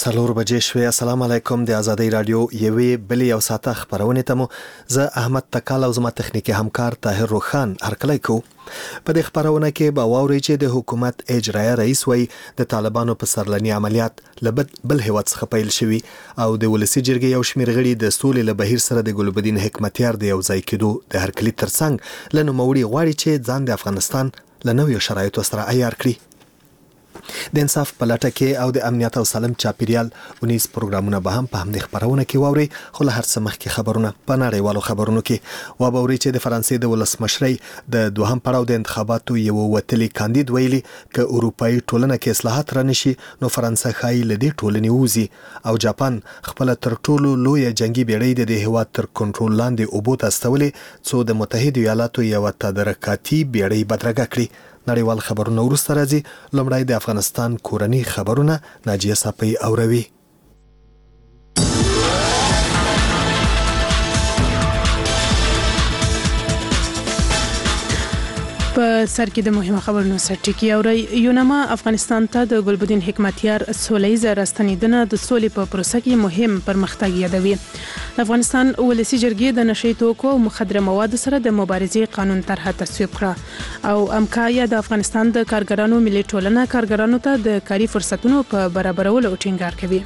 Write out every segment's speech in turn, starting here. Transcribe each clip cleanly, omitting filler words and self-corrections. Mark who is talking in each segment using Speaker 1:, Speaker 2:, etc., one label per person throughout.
Speaker 1: څلور بجې شوې. السلام علیکم. د ازادۍ رادیو یوې بلې یو ساعته خبرونه ته مو زه احمد تکال او زما تخنیکی همکار طاهر روخان هرکلی کو. په دې خبرونه کې به واوري چې د حکومت اجرایه رئیس وای د طالبانو په سرلني عملیات بل هیواد څخه پیل شوي او د ولسی جرګې یو شمېر غړي د سولې له بهیر سره د ګلبدین حکمتیار د یو ځای کېدو د هرکلي ترڅنګ له نوموړي غواړي چې ځان د افغانستان له نویو شرایطو سره عیار کړي. د انصاف په لټه کې او د امنیت او سالم چاپیریال ونیز پروګرامونه به هم په همدې خبرونه کې واوري. خو له هر څه مخکې خبرونه په نړیوالو خبرونو کې واوري چې د فرانسې د ولسمشرۍ د دوهم پړاو د انتخاباتو یو وتلي کاندید ویلي ک اروپאי ټولنه کې اصلاحات رانشي نو فرانسه خای لدی ټولنې وزي او جاپان خپل تر ټولو لوی جنگي بیړۍ د هیواد تر کنټرول لاندې اوبو ته استولې څو د متحده ایالاتو یو تدارکاتي بیړۍ بدرګه کړي. نړیوال خبرونه ورسته راځي. لومړی د افغانستان کورنی خبرونه ناجیه صافی اوروي.
Speaker 2: په سر کې د مهمه خبرونو سرټکی اوري. یونما افغانستان ته د ګلبدین حکمتیار سوله‌ییزه راستنیدنه د سولې په پروسه کې مهم پرمختګ یادوي. افغانستان ولسی جرګې د نشئی توکو او مخدره موادو سره د مبارزې قانون طرحه تصویب کړه او امکا د افغانستان د کارګرانو ملي ټولنه کارګرانو ته د کاري فرصتونو په برابرولو ټینګار کوي.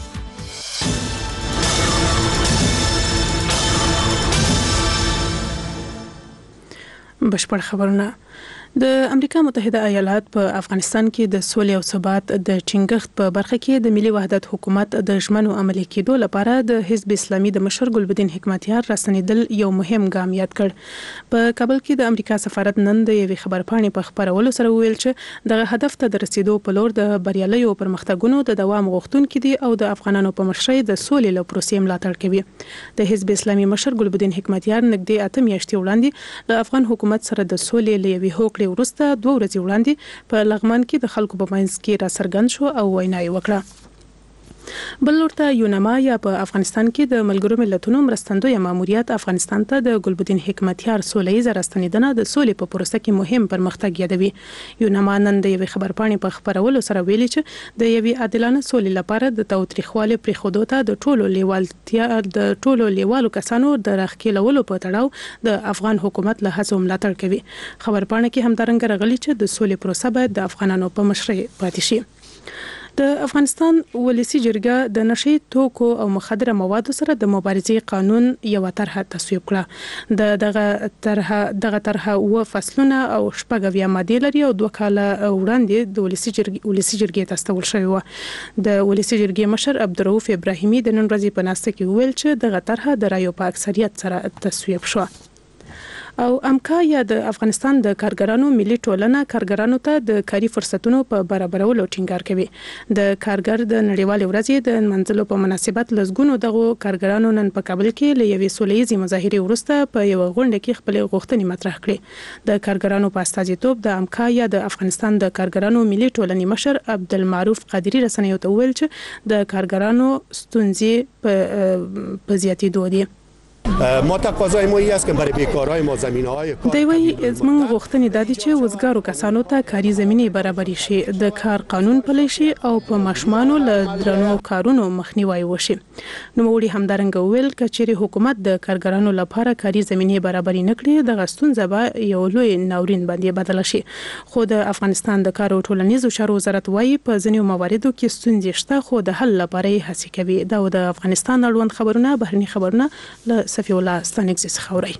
Speaker 2: بشپړ خبرونه. د امریکا متحده ایالات په افغانستان کې د سولې او ثبات د ټینګښت په برخه کې د ملي وحدت حکومت د ژمنو عملي کېدو لپاره د حزب اسلامي د مشر ګلبدین حکمتیار راستنیدل یو مهم ګام یاد کړ. په کابل کې د امریکا سفارت نن د یوې خبرپاڼې په خبرولو سره ویل چې دغه هدف ته د رسیدو په لور د بریالیو پرمختګونو د دوام غوښتونکي دي او د افغانانو په مشرۍ د سولې له پروسې ملاتړ کوي. د حزب اسلامي مشر ګلبدین حکمتیار نږدې 8 میاشتې وړاندې له افغان حکومت سره د سولې له یوې هوکړې وروسته 2 ورځې وړاندې په لغمان کې د خلکو په منځ کې را څرګند شو او وینا یې وکړه. بل لورته یونما یا په افغانستان کې د ملګرو ملتونو مرستندوی ماموریت افغانستان ته د ګلبدین حکمتیار سوله‌ییزه راستنیدنه د سولې په پروسه کې مهم پرمختګ یادوي. یونما نن د یوې خبرپاڼې په خبرولو سره ویلي چې د یوې عادلانه سولې لپاره د تاوتریخوالي پرېښودو ته د ټولو لیوالو کسانو د راخکېلولو په تړاو د افغان حکومت له هڅو ملاتړ کوي. خبرپاڼه کې همدارنګه راغلي چې د سولې پروسه باید د افغانانو په مشرۍ پاتې شي. د افغانستان ولسی جرګه د نشئی توکو او مخدره موادو سره د مبارزې قانون یو طرحه تصویب کړه. دغه طرحه و فصلونه او شپږ ماده لري او 2 کاله وړاندې د ولسی جرګې ته استول شوی و. د ولسی جرګې مشر عبدالرؤف ابراهیمي د نن ورځې په ناسته کې ویل چې دغه طرحه د رایو په اکثریت سره تصویب شو. او امکا یا د افغانستان د کارګرانو ملي ټولنه کارګرانو ته د کاري فرصتونو په برابرولو ټینګار کوي. د کارګر د نړیوال ورځې د منځلو په مناسبت لزګونو دغه کارګرانو نن په کابل کې له یوې سوله‌ییزې مظاهرې وروسته په یو غونډه کې خپل غوښتنې مطرح کړې. د کارګرانو په استازیتوب د امکا یا د افغانستان د کارګرانو ملي ټولنې مشر عبدالمعروف قادری رسنیو ته ویل چې د کارګرانو ستونزې په زیاتېدو دي.
Speaker 3: ما تقاضای ما است که برای بیکارای ما زمینه‌های کار
Speaker 2: دوی زموږ غوښتنې دادي چې وزګارو کسانو ته کاري زمینې برابرې شي، د کار قانون پلی شي او په ماشومانو له درنو کارونو مخنیوي وشي. نوموړي همدارنګه ویل کچېرې حکومت د کارګرانو لپاره کاري زمینې برابرې نه کړي دغه ستونزه به یو لوی ناورین باندې بدله شي. خو د افغانستان د کار او ټولنیزو چارو وزارت وايي په ځینو مواردو کې ستونزې شته خو د حل لپاره یې هڅې کوي. دا د افغانستان اړوند خبرونه بهرني خبرونه له صفی الله ستانکزی څخه اورئ.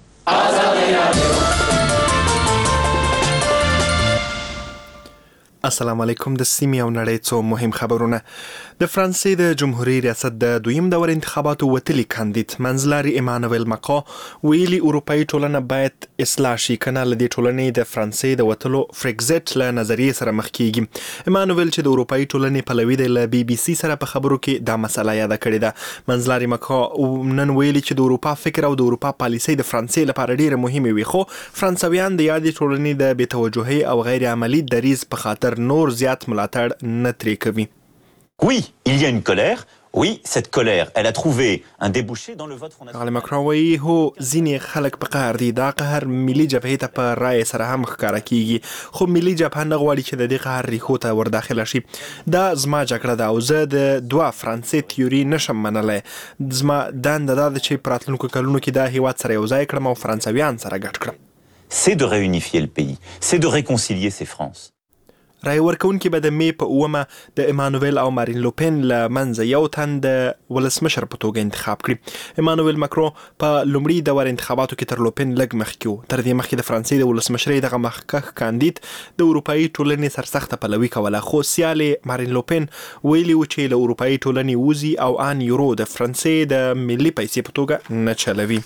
Speaker 1: السلام علیکم. د سیمې او نړۍ څو مهم خبرونه. د فرانسې د جمهوریت ریاست د دویم دور انتخاباتو وتلي کاندید منځلاري ایمانوئل ماکرون ویلي اروپאי ټولنه باید اصلاح شي کنه لدی ټولنې د فرانسې د وتلو فرګزټ له نظریې سره مخ کیږي. ایمانوئل چې د اروپאי ټولنې پلوي دی له بي بي سي سره په خبرو کې دا مسله یاد کړې ده. منځلاري ماکرون نن ویلي چې د اروپا فکر او د اروپا پالیسي د فرانسې لپاره ډیره مهمه وي خو فرانسویان د یادې ټولنې د بې توجهي او غیر عملی دریز په خاطر نور زیات ملاتړ نه ترې کوي.
Speaker 4: Oui, il y a une colère Oui, cette colère, elle a trouvé un débouché dans le vote Front National.
Speaker 5: ماکرون وایي هو ځینې خلک په قهر دي، دا قهر ملي جبهې ته په رایې سره هم ښکاره کیږي، خو ملي جبهه نه غواړي چې د دې قهر ریښو ته ورداخله شي. دا زما جګړه ده او زه د دوه فرانسې تیوري نشم منلی. زما دنده دا ده چې په راتلونکو کلونو کې دا هیواد سره یو ځای کړم او فرانسویان سره ګډ کړم.
Speaker 4: C'est de réunifier le pays, c'est de réconcilier ces France.
Speaker 5: رای ورکونکي به د می په 9 د ایمانویل او مارین لوپن له منځه یو تن د ولسمشر په توګه انتخاب کړي. ایمانویل ماکرون په لومړي دور انتخاباتو کې تر لوپن لږ مخکې و. تر دې مخکې د فرانسې د ولسمشرۍ دغه مخکښ کاندید د اروپایي ټولنې سرسخته پلوي کوله، خو سیالې مارین لوپن ویلي و چې له اروپایي ټولنې وځي او ان یورو د فرانسې د ملي پیسې په توګه نه چلوي.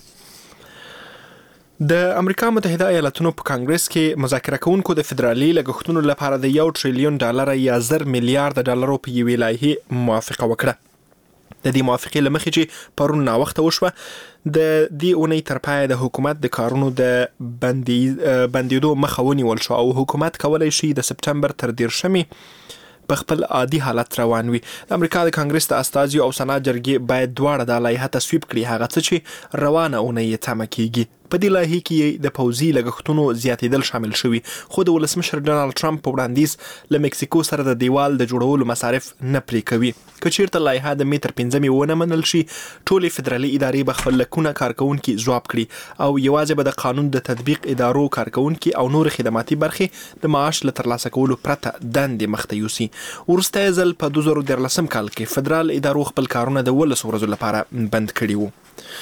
Speaker 5: د امریکا متحده ایالاتونو په کانګرس کې مذاکره کوونکو د فدرالي لګښتونو لپاره د $1 تریلیون یا $10 میلیارډ په یوې لایحې موافقه وکړه. د دې موافقې له مخې چې پرون ناوخته وشوه، د دې اونۍ تر پایه د حکومت د کارونو د بندیدو مخه ونیول شو او حکومت کولی شي د سپتمبر تر 10 په خپل عادي حالت روان وي. د امریکا د کانګرس د استازیو او سنا جرګې باید دواړه د لایحه تصویب کړي، هغه څه چې روانه اونۍ یې تمه کیږي. په دې لایحه کې د پوځي لګښتونو زیاتېدل شامل شوي، خو د ولسمشر ډونالد ټرمپ په وړاندیز له مکسیکو سره د دیوال د جوړولو مصارف نه پرې کوي. که چیرته لایحه د می تر 5 ونه منل شي، ټولې فدرالي ادارې به خپل لکونه کارکونکي ځواب کړي او یوازې به د قانون د تطبیق ادارو کارکونکي او نور خدماتي برخې د معاش له ترلاسه کولو پرته دندې مخته یوسي. وروستی ځل په 2013 کال کې فدرال ادارو خپل کارونه د 12 ورځو لپاره بند کړي وو.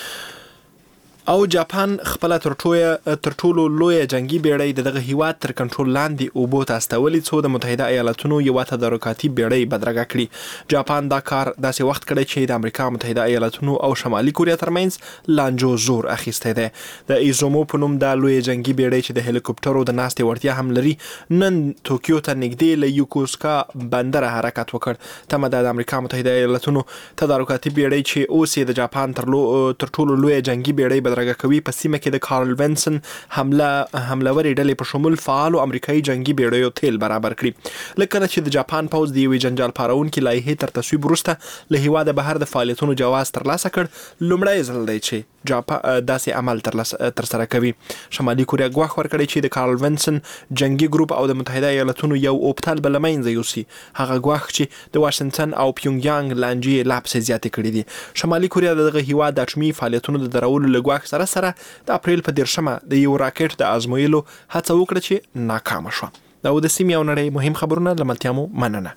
Speaker 5: او جاپان خپل تر ټولو لوی جنگي بیړۍ دغه هیواد تر کنټرول لاندې اوبو ته استولې، څو د متحده ایالاتونو یو تدارکاتي بیړۍ بدرګه کړي. جاپان دا کار داسې وخت کړی چې د امریکا متحده ایالاتونو او شمالي کوریا ترمنځ لانجو زور اخیستی دی. د ایزومو په نوم دا لوی جنگي بیړۍ چې د هلیکوپټرو د ناستې وړتیا هم لري، نن توکیو ته نږدې له یوکوسکا بندره حرکت وکړ. تمه ده د امریکا متحده ایالاتونو تدارکاتي بیړۍ چې اوس یې د جاپان تر ټولو لوی جنگي بیړۍ بدرګه کوي، په سیمه کې د کارل وینسن حملوري ډلې په شمول فعالو امریکایي جنگي بیړیو تیل برابر کړي. لکه چې د جاپان پوځ د یوې جنجال پارونکې لایحې تر تصویب وروسته له هیواده بهر د فعالیتونو جواز ترلاسه کړ، لومړی ځل دی چې جاپان داسې عمل ترسره کوي. شمالي کوریا ګواښ ورکړی چې د کارل وینسن جنگي ګروپ او د متحده ایالاتونو یو اوبتل به له منځه یوسي. هغه ګواښ چې د واشنګټن او پیونګیانګ لانجې لا پسې زیاتې کړي دي. شمالي کوریا دغه هیواد د اټومي فعالیتونو د درولو له ګواښ سره د اپریل په 10 د یو راکټ د ازمویلو هڅه وکړه چې ناکامه شوه. دا د سیمې او نړۍ مهم خبرونه له ملتیا مو مننه.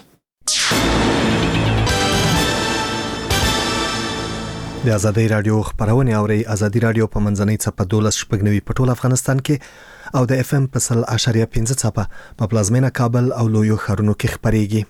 Speaker 1: د ازادۍ رادیو خبرونه اوري. ازادۍ رادیو په منځنۍ څپه 12.9 په ټول افغانستان کې او د اف ام په 0.5 څپه په پلازمینه کابل او لویو ښارونو کې خبريږي.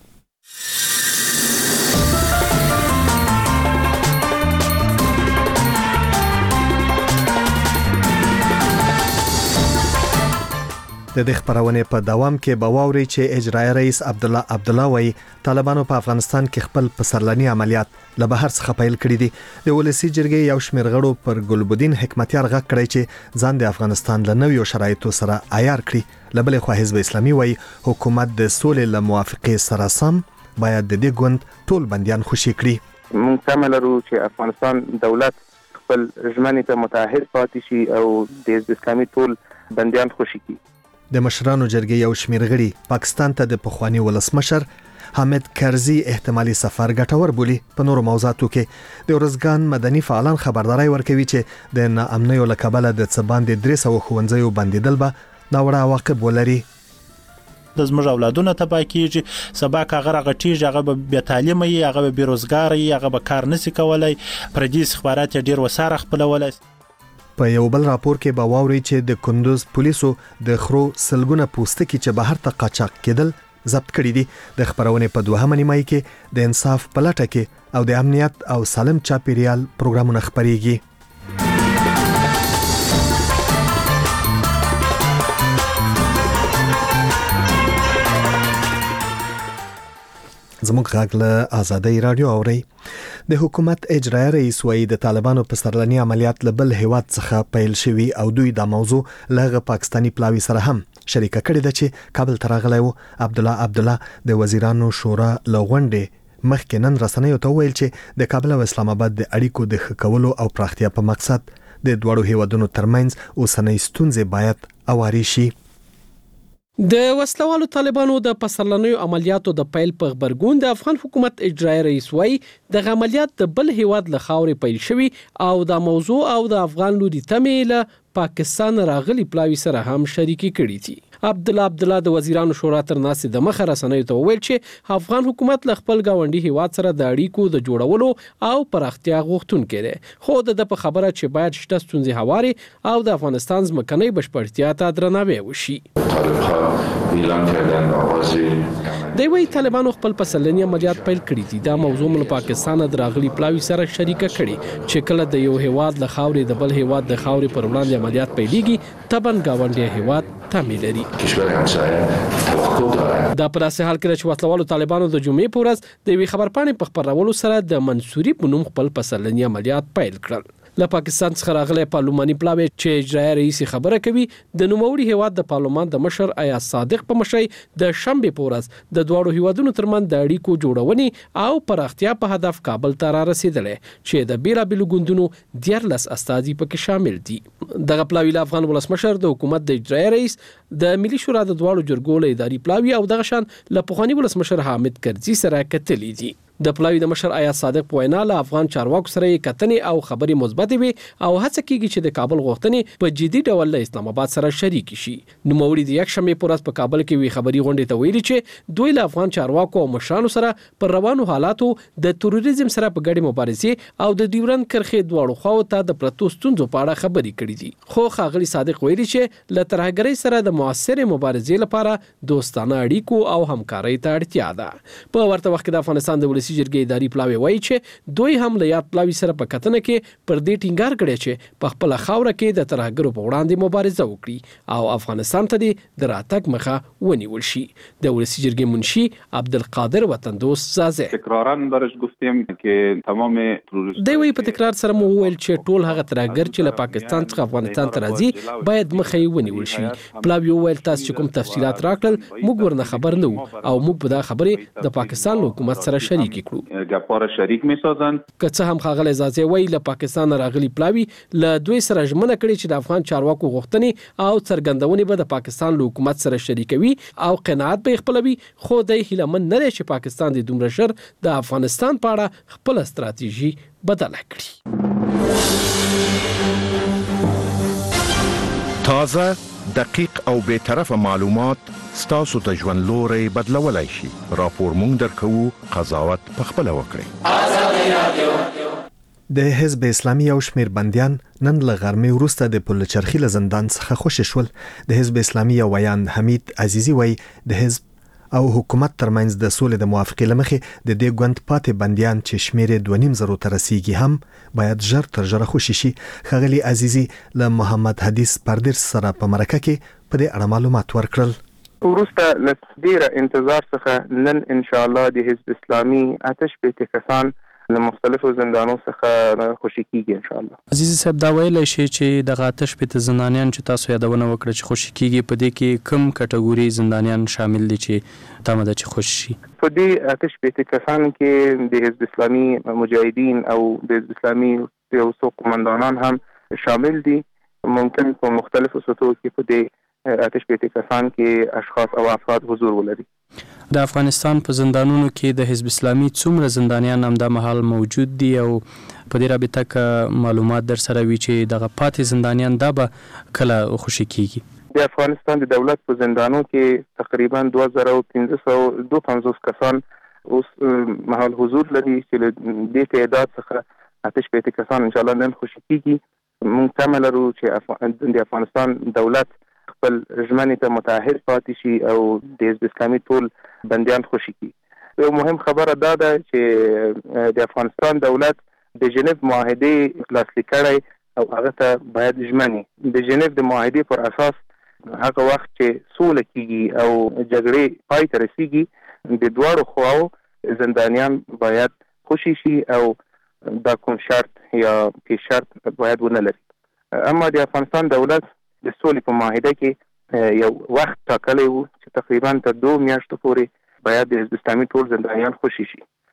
Speaker 1: د دې خبرونه په دوام کې بواوري چې اجرایي رئیس عبدالله وایي طالبانو په افغانستان کې خپل پسرلني عملیات له بهر څخه پیل کړي دي. د ولسی جرګې یو شمېر غړو پر ګلبدین حکمتیار غږ کړی چې ځان د افغانستان له نویو شرایطو سره عیار کړي. لبل خو حزب اسلامي وایي حکومت د سولې له موافقې سره سم باید د دې ګوند ټول بنديان خوشي کړي.
Speaker 6: موږ تمه لرو چې افغانستان دولت خپل ژمنې ته متعهد پاتې شي او د حزب اسلامي ټول بنديان خوشي کړي.
Speaker 1: د مشرانو جرګې یو شمېر غړي پاکستان ته د پخوانی ولسمشر حامد کرزي احتمالي سفر ګټور بولي. په نورو موضوعاتو کې د ورزګان مدني فعالان خبرداري ورکوي چې د ناامنیو له کبله د څباندې 300 ښوونځیو بندیدل به ناوړه عواقب ولري.
Speaker 7: د زموږ اولادونه تباه کیږي، سبا که هغه غټیږي، هغه به بې تعلیمه وي، هغه به بیروزګار وي، هغه به کار نشي کولای، پردي استخبارات ډیر وساره خپلولای.
Speaker 1: په یو بل راپور کې به واوري چې د کندوز پولیسو د خرو سلګونه پوستکي چې بهر ته قاچاق کېدل ضبط کړي دي. د خبرونه په 2 نیمایي کې د انصاف پلټه کې او د امنیت او سالم چاپیریال پروګرامونه خبريږي. زموږ غږ له ازادۍ رادیو اوري. د حکومت اجرایي رئیس وایي د طالبانو په سرلني عملیات له بل هیواد څخه پیل شوي او دوی د موضوع له پاکستانی پلاوی سره هم شریکه کړې ده چې کابل ته راغلی و. عبدالله د وزیرانو شورا له غونډې مخکې نن رسنیو ته وویل چې د کابل او اسلام آباد د اړیکو د ښه کولو او پراختیا په مقصد د دوړو هیوادونو ترمنځ اوسنۍ ستونزې باید اواري شي.
Speaker 8: د وسلوالو طالبانو د پسرلنیو عملیاتو د پیل په خبرګون د افغان حکومت اجرایی رئیس وای د عملیات د بل هیواد له خاورې پیل شوی او د موضوع او د افغان لوري تمه له پاکستان راغلي پلاوی سره هم شریکي کړي دي. عبدالله د وزیرانو شورا تر ناستې د مخه رسنیو ته وویل چې افغان حکومت له خپل گاونډي هیواد سره د اړیکو د جوړولو او پراختیا غوښتونکی دی، خو د په خبره چې باید شته ستونزې هواري او د افغانستان ځمکنۍ بشپړتیا ته درناوی وشي. دوی وایي طالبانو خپل پسرلني عملیات پیل کړي دي. دا موضوع له پاکستان د راغلي پلاوی سره شریکه کړي چې کله د یو هیواد له خاورې د بل هیواد د خاورې پر وړاندې عملیات پیلېږي تبن گاونډي هیواد تامین لري. دا پر اساس حال کې چې وسلوالو طالبانو د جمعې په ورځ د وی خبرپاڼې په خبرولو سره د منصوري په نوم خپل پسرلني عملیات پیل کړل. له پاکستان څخه راغلي پارلماني پلاوی چې اجرایی رئیس خبره کوي د نوموړي هیواد د پارلمان د مشر ایاز صادق په مشرۍ د شنبه په ورځ د دوړو هیوادونو ترمنځ د اړیکو جوړونې او پراختیا په هدف کابل ته را رسیدلې چې د بیلابیلو ګوندونو 14 استازي پکې شامل دي. دغه پلاوی له افغان ولسمشر د حکومت د اجرایی رئیس د ملي شورا د دوړو جرګو له اداري پلاوی او دغه شان له پخوانی ولسمشر حامد کرزي سره کتلې دي. د پلاوی د مشر ایاز صادق په وینا له افغان چارواکو سره کتنې او خبرې مثبت وي او هڅه کیږي چې د کابل غوښتنې په جدي ډول له اسلام آباد سره شریک شي. نوموړي د یک شنبه په ورځ په کابل کې وی خبري غونډې ته ویلي چې دوی له افغان چارواکو او مشرانو سره پر روانو حالاتو د تروریزم سره په ګډه مبارزه او د ډیورند کرښې دواړو خواو ته د پرتو ستونزو په اړه خبري کړې دي. خو ښاغلي صادق ویلي چې له ترهګرۍ سره د موثره مبارزې لپاره دوستانه اړیکو او همکارۍ ته اړتیا ده. په ورته وخت کې د افغانستان د ولسی جرګې اداري پلاوی وایي چې دوی هم له یاد پلاوی سره په کتنه کې پر دې ټینګار کړی چې په خپل خاوره کې د ترهګرو په وړاندې مبارزه وکړي او افغانستان ته د راتګ مخه ونیول شي. د ولسی جرګې منشي عبدالقادر وطندوست زازه
Speaker 9: تکرارا برش گفتیم که تمام
Speaker 8: دوی په تکرار سره مو ویل چې ټول هغه ترهګر چې له پاکستان څخه افغانستان ته راځي باید مخه ونیول شي. پلاوی ویل تاسو چې کوم تفصيلات راکړل موږ ورنه خبر نه او موږ په دا خبره د پاکستان حکومت سره شریک کړو.
Speaker 9: گپار شریک میسازن
Speaker 8: که څه هم خاغل اجازه وی له پاکستان راغلي پلاوی له دوی سره ژمنه کړې چې د افغان چارواکو غوښتنې او څرګندونې به د پاکستان له حکومت سره شریکوي او قناعت به خپلوي، خو د هیلمن نه چې پاکستان د دومره شر د افغانستان په اړه خپل ستراتیژي بدله کړي.
Speaker 10: تازه، دقیق او به طرفه معلومات ستاسو ته ژوند لوري بدلولای شي. راپور مونږ درکو، قضاوت په خپل وکړئ.
Speaker 1: د حزب اسلامي او شمیر بنديان نن له غرمې وروسته د پلچرخي له زندان څخه خوشی شول. د حزب اسلامي او ویاند حمید عزیزی وای د حزب او حکومت ترمنځ د سولې د موافقې لمخې د دې ګوند پاتې بنديان چې شمیر 2.5 ته رسیدي هم باید ژر تر ژره خوشی شي. خغلی عزیزی له محمد حدیث پردیس سره په مرکه کې په دې اړه معلومات ورکړل.
Speaker 6: ورسته لډیره انتظار څخه نن ان شاء الله د حزب اسلامي آتش بیت کسان له مختلفو زندانو څخه خوشی کیږي ان شاء الله.
Speaker 11: عزیز صاحب دا ویل شي چې د آتش بیت زندانیان چې تاسو یادونه وکړه چې خوشی کیږي په دې کې کوم کټګوري زندانیان شامل دي چې تاسو د خوشی شي؟
Speaker 6: په دې آتش بیت کسان کې د حزب اسلامي مجاهدین او د حزب اسلامي یو څو قومندانان هم شامل دي. ممکن په مختلفو سطحو کې په دې آتش بیت کسان کې اشخاص او افراد حضور ولري.
Speaker 11: د افغانستان په زندانونو کې د حزب اسلامي څومره زندانیان هم د محل موجود دي او په دې رابطه کې معلومات در سره وی چې دغه پاتې زندانیان دا به کله خوشی کیږي؟
Speaker 6: د افغانستان د دولت په زندانو کې تقریبا 2552 کسان اوس محل حضور لري چې د تعداد څخه آتش بیت کسان ان شاء الله نن خوشی کیږي. موږ تمه لرو چې د افغانستان دولت خپل ژمنې ته متعهد پاتې شي او د حزب اسلامي ټول بندیان خوشی کړي. یو مهم خبره دا ده چې د افغانستان دولت د ژنیو معاهده لاسلیک کړي او هغه ته باید ژمنې د ژنیو د معاهده پر اساس هغه وخت چې سوله کیږي او جګړې پای ته رسیږي د دوړو خواو زندانیان باید خوشی شي او دا کوم شرط یا کې شرط باید ونه لري. اما د افغانستان دولت د سولې په معاهده کې یو وخت ټاکلی و چې تقریبا تر 2 میاشتو پورې باید د حزب اسلامي ټول زندانیان خوشی شي.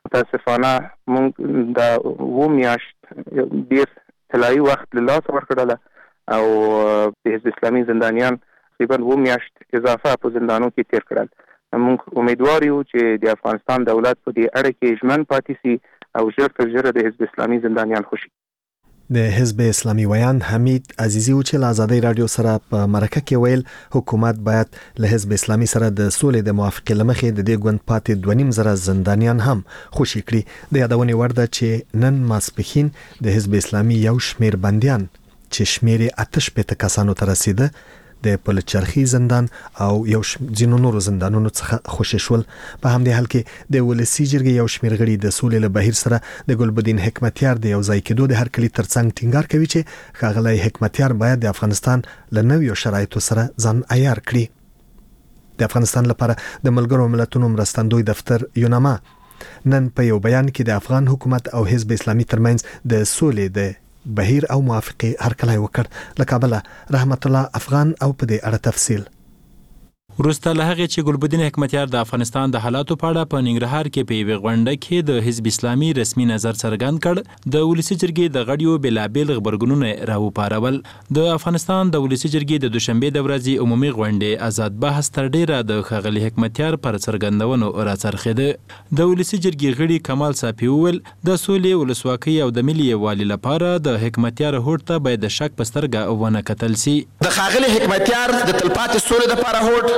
Speaker 6: متاسفانه موږ دا و میاشت ډیر طلایی وخت له لاس ورکړل او د حزب اسلامي زندانیان تقریبا و میاشت اضافه په زندانو کې تیر کړل. موږ امیدوار یو چې د افغانستان دولت په دې اړه کې ژمن پاتې شي او ژر تر ژره د حزب اسلامي زندانیان خوشي.
Speaker 1: د حزب اسلامي ویان حمید عزیزی و چې له آزادۍ رادیو سره په مرکه کې ویل حکومت باید له حزب اسلامي سره د سولې د موافقې لمخې د دې ګوند پاتې 2.5 زره زندانیان هم خوشي کړي. د یادونې وړ ده چې نن ماسپښین د حزب اسلامي یو شمیر بندیان چې شمیر 8 کسانو ته رسیده د پلچرخي زندان او یو ځینو نورو زندانونو څخه خوشي شول. په همدې حال کې د ولسی جرګې یو شمیر غړي د سولې له بهیر سره د ګلبدین حکمتیار د یو ځای کېدو د هر کلی ترڅنګ ټینګار کوي چې ښاغلی حکمتیار باید د افغانستان له نویو شرایطو سره ځان عیار کړي. د افغانستان لپاره د ملګرو ملتونو مرستندوی دفتر یوناما نن په یو بیان کې د افغان حکومت او حزب اسلامي ترمنځ د سولې د بهیر او موافقه هرکلی وکړ. له کابله رحمت الله افغان او په دې اړه تفصیل.
Speaker 7: وروسته له هغې چې ګلبدین حکمتیار د افغانستان د حالاتو په اړه په ننګرهار کې په یوې غونډه کې د حزب اسلامي رسمي نظر څرګند کړ، د ولسی جرګې د غړیو بېلابېل غبرګونونه راوپارول. د افغانستان د ولسی جرګې د دوشنبې د ورځې عمومي غونډې آزاد بحث تر ډیره د ښاغلي حکمتیار پر څرګندونو راڅرخېده. د ولسی جرګې غړي کمال صافي وویل د سولې، ولسواکۍ او د ملي یووالي لپاره د حکمتیار هوډ ته باید د شک په سترګه ونه کتل سي.
Speaker 12: د ښاغلي حکمتیار د تلپاتې سولې لپاره هوډ،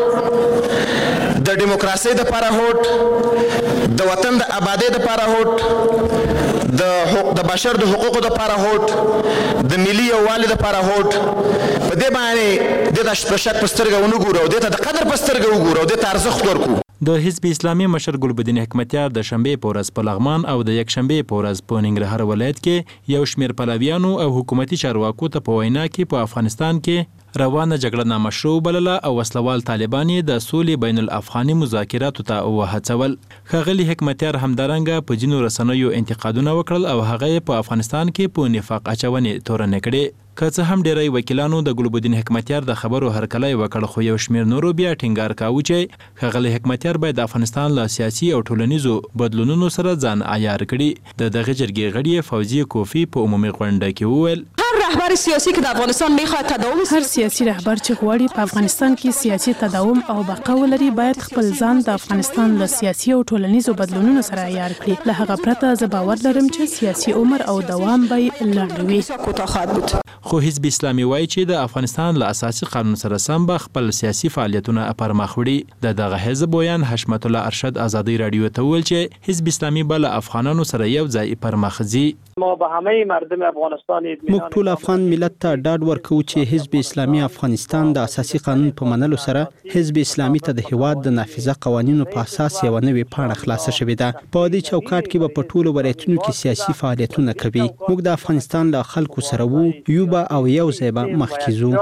Speaker 12: د دیموکراسۍ د لپاره هوډ، د وطن د آبادۍ د لپاره هوډ، د بشر د حقوقو د لپاره هوډ، د ملي یووالي د لپاره هوډ. په دې باندې د شک په سترګه ونه ګورو او د قدر په سترګه وګورو او د ارزښت ورکړو.
Speaker 7: د حزب اسلامي مشر ګلبدین حکمتیار د شنبې په ورځ په لغمان او د یکشنبې په ورځ په ننګرهار ولایت کې یو شمیر پلویانو او حکومتي چارواکو ته په وینا کې په افغانستان کې روانه جګړه نامشروع بلله او وسلوال طالبان د سولې بین الافغاني مذاکراتو ته وهڅول. ښاغلي حکمتیار همدارنګه په ځینو رسنیو انتقادونه وکړل او هغه په افغانستان کې په نفاق اچونې تورنې کړې. که څه هم ډیری وکیلانو د ګلبدین حکمتیار د خبرو هرکلی وکړ، خو یو شمیر نورو بیا ټینګار کاوه چې ښاغلي حکمتیار باید د افغانستان له سیاسي او ټولنیزو بدلونونو سره ځان عیار کړي. د دغه جرګې غړي فوزیه کوفی په عمومي غونډه کې وویل
Speaker 13: رهبر سیاسی که در افغانستان میخواد تداوم،
Speaker 2: هر سیاسي رهبر چې غواړي په افغانستان کې سیاسي تداوم او بقا ولري باید خپل ځان د افغانستان له سیاسي او ټولنیزو بدلونونو سره عیار کړي. له هغه پرته زه باور لرم چې سیاسي عمر او دوام به لنډ وي.
Speaker 7: خو حزب اسلامي وایي چې د افغانستان له اساسي قانون سره سم به خپل سیاسي فعالیتونه پر مخ وړي. دغه حزب ویان حشمت الله ارشد آزادۍ رادیو ته وویل چې حزب اسلامي به له افغانانو سره یو ځای پر مخ ځي.
Speaker 14: ما به همه مردم افغانستان
Speaker 15: موږ ټول افغان ملت ته ډاډ ورکوو چې حزب اسلامي افغانستان د اساسي قانون په منلو سره حزب اسلامي ته د هیواد د نافذه قوانینو په اساس یو نوې پاڼه خلاصه شوې ده. په دې چوکاټ کې به په ټولو ولایتونو کې سیاسي فعالیتونه کوي. موږ د افغانستان له خلکو سره وو، یو به او یو ځای به مخکې ځو.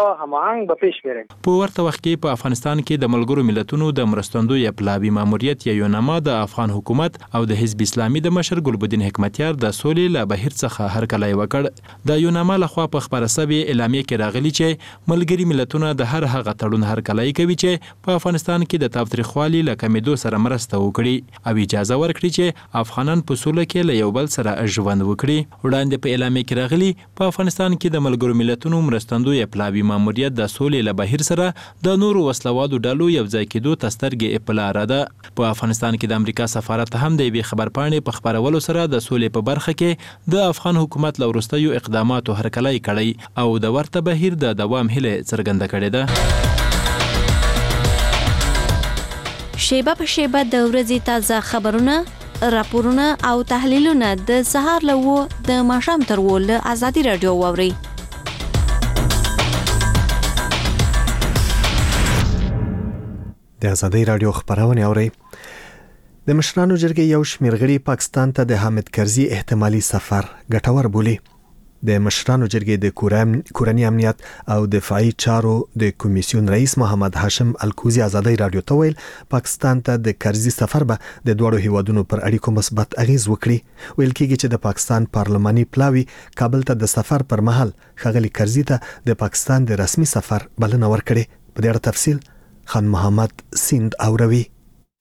Speaker 7: په ورته وخت کې په افغانستان کې د ملګرو ملتونو د مرستندوی پلاوي ماموریت یا یوناما د افغان حکومت او د حزب اسلامي د مشر ګلبدین حکمتیار د سولې له بهیر څخه هرکلی وکړ. د یوناما لخوا په خبره سوي اعلامیه کې راغلي چې ملګري ملتونه د هر هغه تړون هرکلی کوي چې په افغانستان کې د تاوتریخوالي له کمېدو سره مرسته وکړي او اجازه ورکړي چې افغانان په سوله کې له یو بل سره ژوند وکړي. وړاندې په اعلامیه کې راغلي په افغانستان کې د ملګرو ملتونو مرستندوی پلاوي ماموریت د سولې له بهیر سره د نورو وسلوالو ډلو یو ځای کېدو ته سترګې په لاره ده. په افغانستان کې د امریکا سفارت هم د یوې خبرپاڼې په خپرولو سره د سولې په برخه کې د افغان حکومت له وروستیو اقداماتو هرکلی کړی او د ورته بهیر د دوام هیله څرګنده کړې ده.
Speaker 16: شیبه په شیبه د ورځې تازه خبرونه، راپورونه او تحلیلونه د سهار له 9 د ماښام تر 10 له آزادۍ رادیو واورئ.
Speaker 1: د آزادۍ رادیو خبرونه اورئ. د مشرانو جرګې یو شمېر غړي پاکستان ته د حامد کرزي احتمالي سفر ګټور بولي. د مشرانو جرګې د کورنی امنیت او دفاعي چارو د کمیسیون رئیس محمد هاشم الکوزي آزادۍ رادیو ته ویل پاکستان ته د کرزي سفر به د دوړو هیوادونو پر اړیکو مثبت اغیز وکړي. ویل کېږي چې د پاکستان پارلماني پلاوي کابل ته د سفر پر مهال ښاغلي کرزي ته د پاکستان د رسمي سفر بلنه ورکړې. په دې اړه تفصیل خان محمد سیند اوروي.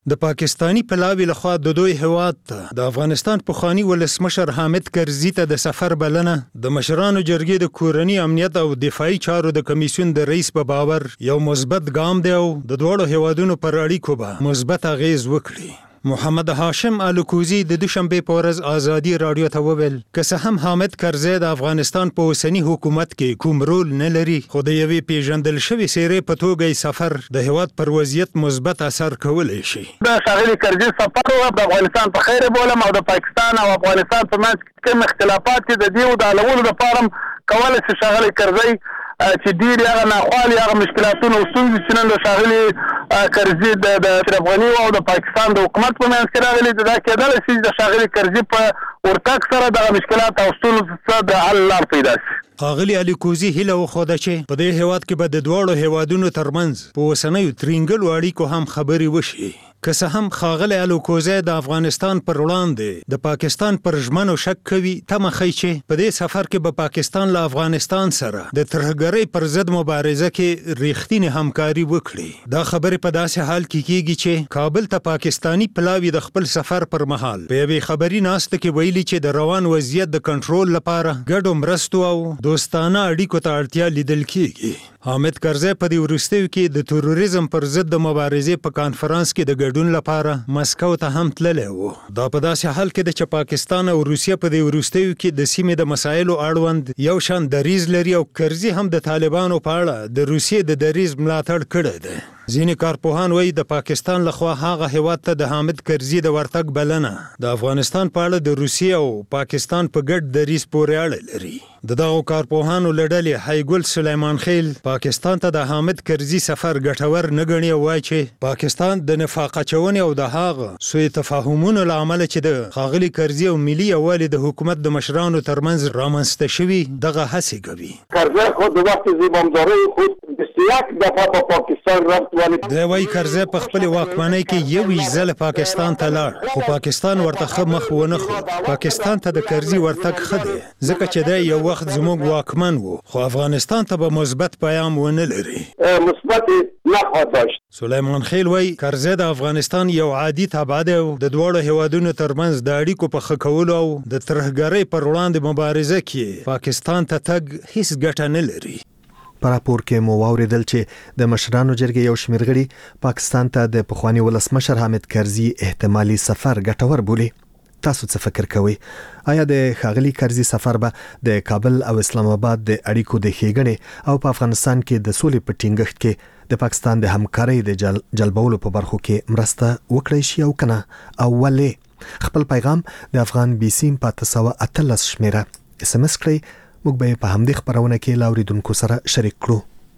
Speaker 17: د پاکستانی پلاوی لخوا د دوی هیواد ته د افغانستان پخوانی ولسمشر حامد کرزي ته د سفر بلنه د مشرانو جرګې د کورنی امنیت او دفاعي چارو د کمیسیون د رئیس په باور یو مثبت ګام دی او د دوړو هیوادونو پر اړیکو به مثبت اغیز وکړي. محمد هاشم الکوزی د دوشنبه په ورځ آزادي رادیو ته وویل که څه هم حامد کرزي د افغانستان په اوسنی حکومت کې کوم رول نه لري خو د یوې پیژندل شوې څیرې په توګه سفر د هیواد پر وضعیت مثبت اثر کولی شي.
Speaker 18: د ښاغلي کرزي سفر د افغانستان په خیر بولم او د پاکستان او افغانستان په منځ کې کوم اختلافات دي د دې د حلولو لپاره کولای شي ښاغلي کرزي چې ډېر هغه ناخوالې هغه مشکلاتونه او ستونزې چې نن د ښاغلي کرزي د اشرف غني او د پاکستان د حکومت په منځ کې راغلي دا کېدلی شي د ښاغلي کرزي په ورتګ سره دغه مشکلات او ستونزو څخه د حل لار پیدا شي.
Speaker 17: ښاغلي الکوزي هیله وښوده چې په دې هیواد کې به د دواړو هیوادونو ترمنځ په اوسنیو ترینګلو اړیکو هم خبرې وشي. که څه هم ښاغلی الکوزی د افغانستان پر وړاندې د پاکستان پر ژمنو شک کوي تمه ښیي چې په دې سفر کې به پاکستان له افغانستان سره د ترهګرۍ پر ضد مبارزه کې ریښتینې همکاري وکړي. دا خبرې په داسې حال کې کیږي چې کابل ته پاکستانی پلاوی د خپل سفر پر مهال په یوې خبري ناسته کې ویلي چې د روان وضعیت د کنټرول لپاره ګډو مرستو او دوستانه اړیکو ته اړتیا لیدل کیږي. حامد کرزي په دې وروستیو کې د تروریزم پر ضد د مبارزې په کانفرنس کې د ګډون لپاره مسکو ته هم تللی و. دا په داسې حال کې ده چې پاکستان او روسیه په دې وروستیو کې د سیمې د مسایلو اړوند یو شان دریځ لري او کرزي هم د طالبانو په اړه د روسیې د دریځ ملاتړ کړی دی. ځینې کارپوهان وایي د پاکستان لخوا هغه هیواد ته د حامد کرزي د ورتګ بلنه د افغانستان په اړه د روسیې او پاکستان په ګډ دریځ پورې اړه لري. د دغو کارپوهانو له ډلې حیګل سلیمان خیل پاکستان ته د حامد کرزي سفر ګټور نه ګڼي او وایي چې پاکستان د نفاق اچونې او د هغه سوء تفاهمونو له امله چې د ښاغلي کرزي او ملي یووالي د حکومت د مشرانو ترمنځ رامنځته شوي دغه هڅې کوي.
Speaker 18: کرزي خود د وخت زمامدارۍ خود یک دفعه په پاکستان رفت
Speaker 17: دی وایي کرزي په خپل واکمنۍ کې یو ځل پاکستان ته لاړ خو پاکستان ورته ښه مخ ونه ښود. پاکستان ته د کرزي ورتګ ښه دی ځکه چې دی یو وخت زموږ واکمن و خو افغانستان ته به مثبت پیام ونه لري.
Speaker 18: مثبت نه داشت.
Speaker 17: سلیمان خیل وایي کرزي د افغانستان یو عادي تابع دی او د دواړو هیوادونو ترمنځ د اړیکو په ښه کولو او د ترهګرۍ پر وړاندې مبارزه کې پاکستان ته تګ هیڅ ګټه نه لري.
Speaker 1: په راپور کې مو واوریدل چې د مشرانو جرګې یو شمېر غړي پاکستان ته د پخوانی ولسمشر حامد کرزي احتمالي سفر ګټور بولي. تاسو څه فکر کوئ؟ آیا د ښاغلي کرزي سفر به د کابل او اسلام آباد د اړیکو د ښېګڼې او په افغانستان کې د سولې په ټینګښت کې د پاکستان د همکارۍ د جلبولو په برخو کې مرسته وکړی شي او کنه؟ او ولې؟ خپل پیغام د افغان بي سیم په 913 شمیره SMS کړئ. موږ به په همدې خبرونه کې لاوریدونکو سره شریک کړو.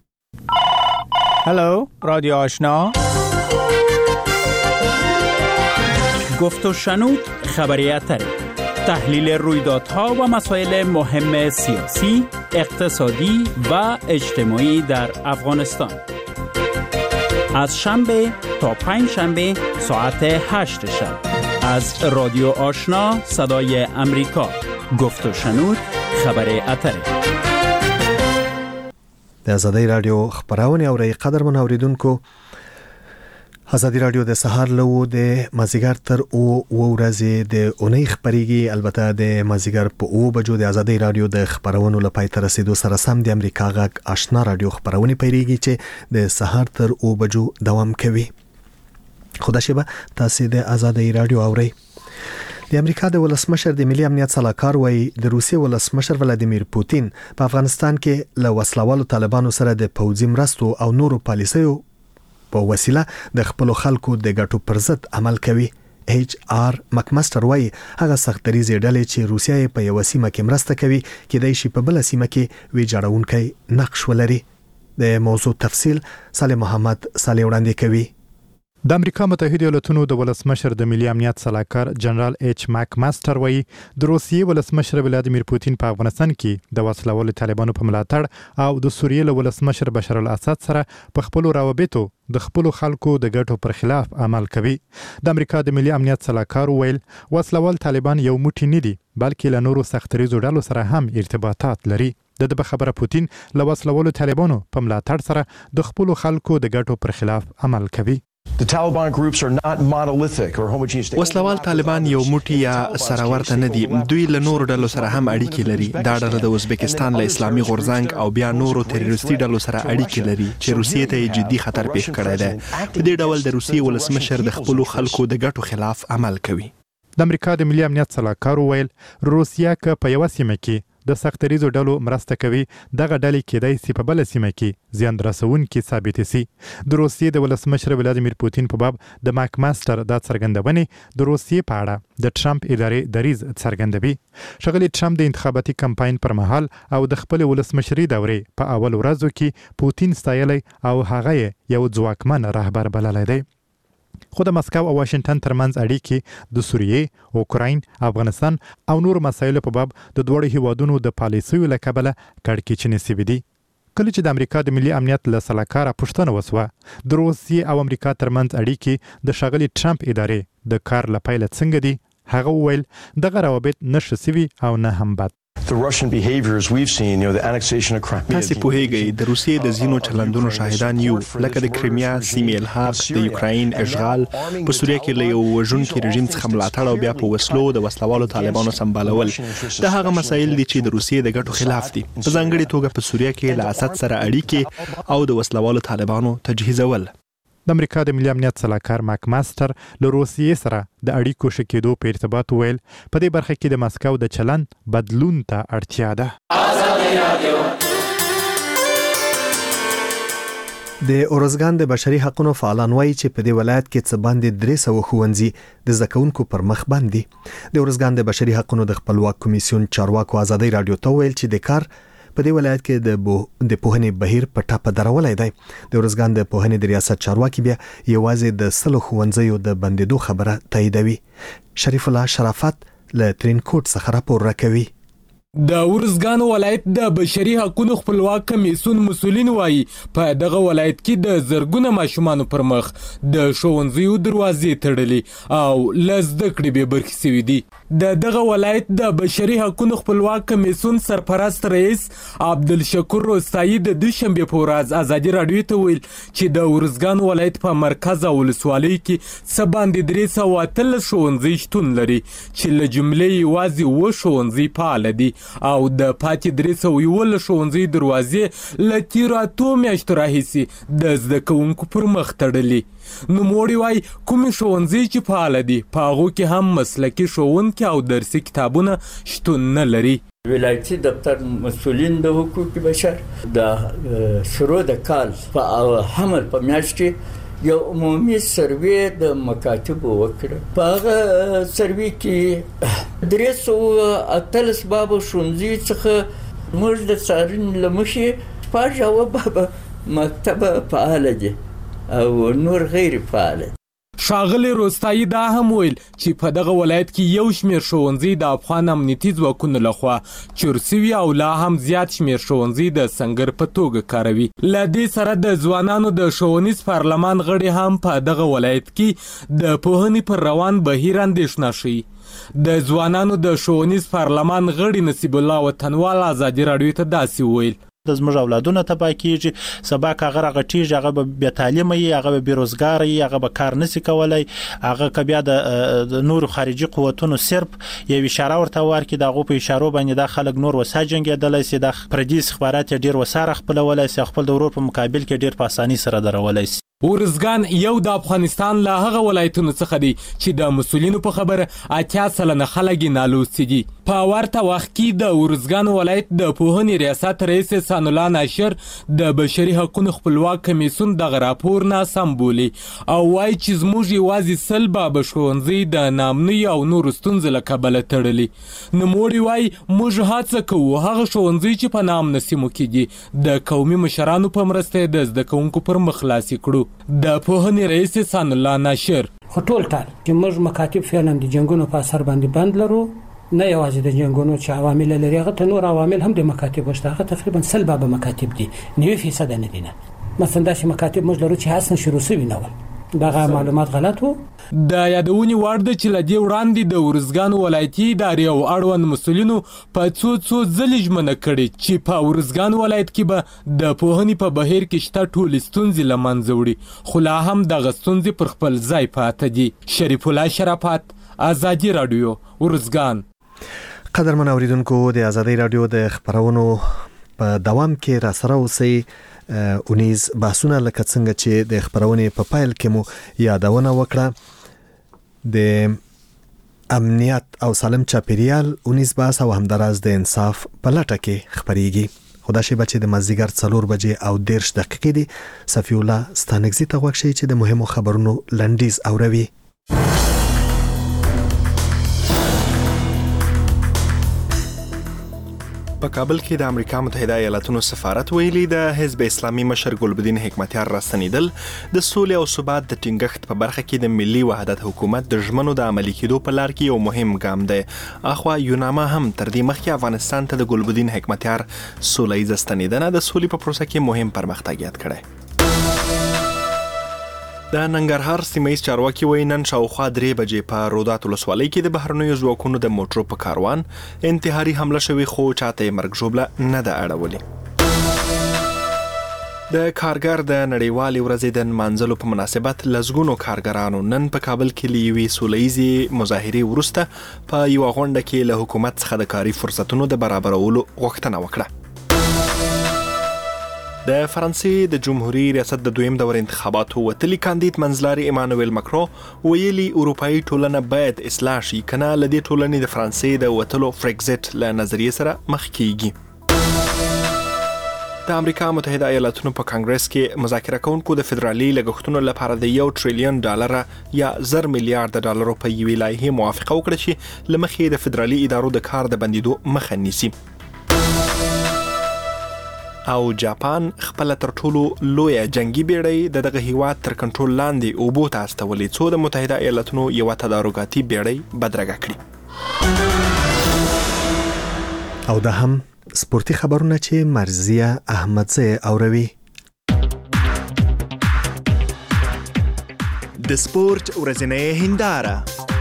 Speaker 19: هلو رادیو آشنا، گفت و شنود خبری اتری، تحلیل رویدادها و مسائل مهم سیاسی، اقتصادی و اجتماعی در افغانستان از شنبه تا پنجشنبه ساعت 8 شب از رادیو آشنا صدای امریکا. گفت و شنود خبر اتره.
Speaker 1: د آزادۍ رادیو خبرونه او قدر من اوریدونکو، آزادۍ رادیو د سهار له د مازیګر تر او ورځې د اونۍ خبريږي. البته د مازیګر په 2 بجو د آزادۍ رادیو د خبرونو لپاره تر رسیدو سره سم د امریکا غږ آشنا رادیو خبرونه پیریږي چې د سهار تر 2 بجو دوام کوي. خدا شبه تاسو د آزادۍ رادیو اورئ. د امریکا د ولسمشر د ملي امنیت صلاحکار وایي د روسیې ولسمشر ولادیمیر پوتین په افغانستان کې له وسلوالو طالبانو سره د پوځي مرستو او نورو پالیسیو په وسیله د خپل خلکو د ګټو پر ضد عمل کوي. HR مکمستر وایي هغه سختدریزې ډلې چې روسیه په یو سیمه کې مرسته کوي کېدای شي په بل سیمه کې ویجاړونکی نقش ولري. د موضوع تفصیل صالح محمد صالح وړاندې کوي.
Speaker 20: د امریکا متحده ایالاتونو د ولسمشر د ملي امنیت صلاحکار جنرال ایچ ماک ماستر وایي د روسیې ولسمشر ولادیمیر پوتین په افغانستان کې د وسلوالو طالبانو په ملاتړ او د سوریې له ولسمشر بشار الاسد سره په خپل روابطو د خپل خلکو د ګټو پر خلاف عمل کوي. د امریکا د ملي امنیت صلاحکار ویل وسلوال طالبان یو موټی نه دي بلکې له نورو سختریزو ډلو سره هم ارتباطات لري. د خبره پوتین له وسلوالو طالبانو په ملاتړ سره د خپل خلکو د ګټو پر خلاف عمل کوي.
Speaker 5: وسلوال طالبان یو موټی یا سره ورته نه دي. دوی له نورو ډلو سره هم اړیکې لري. دا ډله د ازبکستان له اسلامي غورځنګ او بیا نورو تروریستي ډلو سره اړیکې لري چې روسیې ته جدي خطر پیښ کړی دی. په دې ډول د روسیې ولسمشر د خپلو خلکو د ګټو خلاف عمل کوي.
Speaker 20: د امریکا د ملي امنیت سلاکار ویل روسیا که په یو سیمه کې د سختریزو ډلو مرسته کوي دغه ډلې کېدای شي په بل سیمه کې زیان رسونکي ثابت شي. د روسیې د ولسمشر ولادیمیر پوتین په باب د ماک ماستر د څرګندونې د روسیې په اړه د ټرمپ ادارې دریځ څرګندوي. ښاغلي ټرمپ د انتخاباتي کمپاین پر مهال او د خپل ولسمشري دورې په اول ورځو کې پوتین ستایلی او هغه یو ځواکمن رهبر بللی دی. خو د مسکو او واشنگټن ترمنځ اړیکې د سوریې، اوکراین، افغانستان او نور مسایلو په باب د دوړو هیوادونو د پالیسیو له کبله کړکېچنې سوي دي. کله چې د امریکا د ملي امنیت له سلاکاره پوښتنه وسوه د روسیې او امریکا ترمنځ اړیکې د ښاغلي ټرمپ ادارې د کار له پیله څنګه دي، هغه وویل دغه روابط نه ښه سوي او نه هم بد.
Speaker 5: تاسې پوهیږئ د روسیې د ځینو چلندونو شاهدان یو، لکه د کریمیا سیمې الحاق، د یوکراین اشغال، په سوریه کې له یو وژونکي رژیم څخه ملاتړ او بیا په وسلو د وسلوالو طالبانو سمبالول. دا هغه مسایل دي چې د روسیې د ګټو خلاف دي، په ځانګړې توګه په سوریه کې له اسد سره اړیکې او د وسلوالو طالبانو تجهیزول.
Speaker 20: د امریکا د ملي امنیت سلاکار ماک ماستر له روسیې سره د اړیکو ښه کېدو په ارتباط ویل په دې برخه کې د مسکو د چلند بدلون ته اړتیا ده.
Speaker 1: د اورزګان د بشري حقوقو فعالان وایي چې په دې ولایت کې څه باندې 300 ښوونځي د زکونکو پر مخ باندې. د اورزګان د بشري حقوقو د خپلواک کمیسیون چارواکو ازادي رادیو ته ویل چې د کار په دې ولایت کې د پوهنې بهیر په ټاپه درولای دی. د اورزګان د پوهنې د ریاست چارواکي بیا یوازې د 100 ښوونځیو د بندیدو خبره تاییدوي. شریف الله شرافت له ترینکوټ څخه راپور راکوي.
Speaker 21: د اورزګان ولایت د بشري حقوقو خپلواک کمیسیون مسؤلین وایي په دغه ولایت کې د زرګونه ماشومان پر مخ د ښوونځیو دروازې تړلې او لزده کړې به برخې سوي دي. د دغه ولایت د بشري حقوقو خپلواک کمیسیون سرپرست رئیس عبدالشکور روستایی د دوشنبه په ورځ ازادي رادیو ته ویل چې د اورزګان ولایت په مرکز او ولسوالۍ کې څه باندې 313 ښوونځي شتون لري چې له جملې یوازې 7 ښوونځي فعال دي او د پاتې 311 ښوونځي دروازې له تیرو 8 میاشتو راهیسې د زده کوونکو پر مخ تړلي. نوموړي وایي کومې ښوونځي چې فعال دي په هغو کې هم مسلکي ښوونکي او درسي کتابونه شتون نه لري.
Speaker 22: ولایتي دفتر مسؤلین د حقوق بشر د شروع د کال په حمل په میاشت کې یو عمومي سروې د مکاتبو وکړه. په هغه سروې کې 313 باب ښوونځي څخه موږ د څارنې له مخې شپږ باب مکتب فعال دي او نور غیر فعال.
Speaker 21: ښاغلی روستایی دا هم ویل چې په دغه ولایت کې یو شمېر ښوونځي د افغان امنیتي ځواکونو لخوا چور سوي او لا هم زیات شمېر ښوونځي د سنګر په توګه کاروي. له دې سره د ځوانانو د ښوونیز پارلمان غړي هم په دغه ولایت کې د پوهنې پر روان بهیر اندېښنه ښیي. د ځوانانو د ښوونیز پارلمان غړي نصیب الله وطنوال ازادي رادیو ته داسې ویل
Speaker 23: د زموږ اولادونه تباه کیږي، سبا که هغه رغټیږي، هغه به بې تعلیمه وي، هغه به بېروزګاره وي، هغه به کار نشي کولی، هغه که بیا د نورو خارجي قوتونو صرف یو اشاره ورته ورکړي د هغو په اشارو باندې دا خلک نور وسه جنګېدلی شي، د پردي استخبارات یې ډېر وساره خپلولی شي، خپل د ورور په مقابل کې ډېر په اساني سره درولی شي.
Speaker 21: اورزګان یو د افغانستان له هغه ولایتونو څخه دی چې د مسؤلینو په خبره 80% خلک نالوستي دي. په ورته وخت کې د اورزګان ولایت د پوهنې ریاست رئیس احسان الله ناشر د بشري حقوقو خپلواک کمیسیون دغه راپور ناسم بولي او وایي چې زموږ یوازې 100 باب ښوونځي د نامنۍ او نورو ستونزو له کبله تړلي. نوموړي وایي موږ هڅه کوو هغه ښوونځي چې په نامنه سیمو کې دي د قومي مشرانو په مرسته د زده کوونکو پر مخ خلاص کړو. د پوهنې رئیس احسان الله ناشر
Speaker 24: خو ټول ټال چې موږ مکاتب فعلا د جنګونو په اثر باندې بند لرو، نه یوازې د جنګونو چې عوامل لري، هغه ته نور عوامل هم د مکاتب وشته. هغه تقریبا 100 باب مکاتب دي، 90% نه دي. مثلا داسې مکاتب موږ لرو چې اصلا شروع شوي نه ول، دغه معلومات غلط وو.
Speaker 21: د یادونې وړ ده چې لدې وړاندې د ورزګان ولایتي ادارې او اړوند مسولینو په څو ځلې ژمنه کړې چې په ورزګان ولایت کې به د پوهنې په بهیر کې شته ټولې ستونزې له منځه وړي، خو لا هم دغه ستونزې پر خپل ځای پاتې دي. شریف الله شرافت، ازادي راډیو، ورزګان.
Speaker 1: قدرمن اوریدونکو، د ازادي راډیو د خبرونو په دوام کې را سره اوسئ. اونیز بحثونه لکه څنګه چې د خبرونې په پایل کې مو یادونه وکړه، د امنیت او سالم چاپیریال اونیز بحث او همداراز د انصاف په لټه کې خبريږي. خدا شي بچي د مازیګر 4 بجې او 10 دقیقې دي. صفی الله ستانګزي ته وښیي چې د مهمو خبرونو لنډیز اوروي.
Speaker 5: په کابل کې د امریکا متحده ایالاتونو سفارت ویلي د حزب اسلامي مشر ګلبدین حکمتیار راستنیدل د سولې او ثبات د ټینګښت په برخه کې د ملي وحدت حکومت د ژمنو د عملي کېدو په لار کې یو مهم ګام دی. اخوا یوناما هم تر دې مخکې افغانستان ته د ګلبدین حکمتیار سوله‌ییز ستنیدنه د سولې په پروسه کې مهم پرمختګ یاد کړی. د ننګرهار سیمه‌ییز چارواکي وایي نن شاوخوا 3 بجې په رودات ولسوالۍ کې د بهرنیو ځواکونو د موټرو په کاروان انتحاري حمله شوې، خو چاته مرګ ژوبله نه ده اړولې. د کارګر د نړیوالې ورځې د نمانځلو په مناسبت لزګونو کارګرانو نن په کابل کې له یوې سوله‌ییزې مظاهرې وروسته په یوه غونډه کې له حکومت څخه د کاري فرصتونو د برابرولو غوښتنه وکړه. د فرانسې د جمهوریت ریاست د دویم دور انتخاباتو وتلی کاندید منځلاري ایمانوئل ماکرو ویلي اروپאי ټولنه باید اصلاح شي، کنه لدې ټولنې د فرانسې د وتلو فرګزټ له نظریې سره مخ کیږي. د امریکا متحده ایالاتونو په کانګرس کې مذاکره کوونکو د فدرالي لګښتونو لپاره د $1 ټریلیون یا 1000 میلیارډ ډالرو په یوې لایحې موافقه وکړه چې لمخې د فدرالي ادارو د کار د بندیدو مخه نیسي. او جاپان خپل تر ټولو لوی جنگي بیړۍ د دغه هیواد تر کنټرول لاندې اوبو ته استولې، څو د متحده ایالاتونو یو تدارکاتي بیړۍ بدرګه کړي. او دا هم سپورتي خبرونه چې مرزیه احمدزی اوروي.
Speaker 3: د سپورت ورځنۍ هنداره.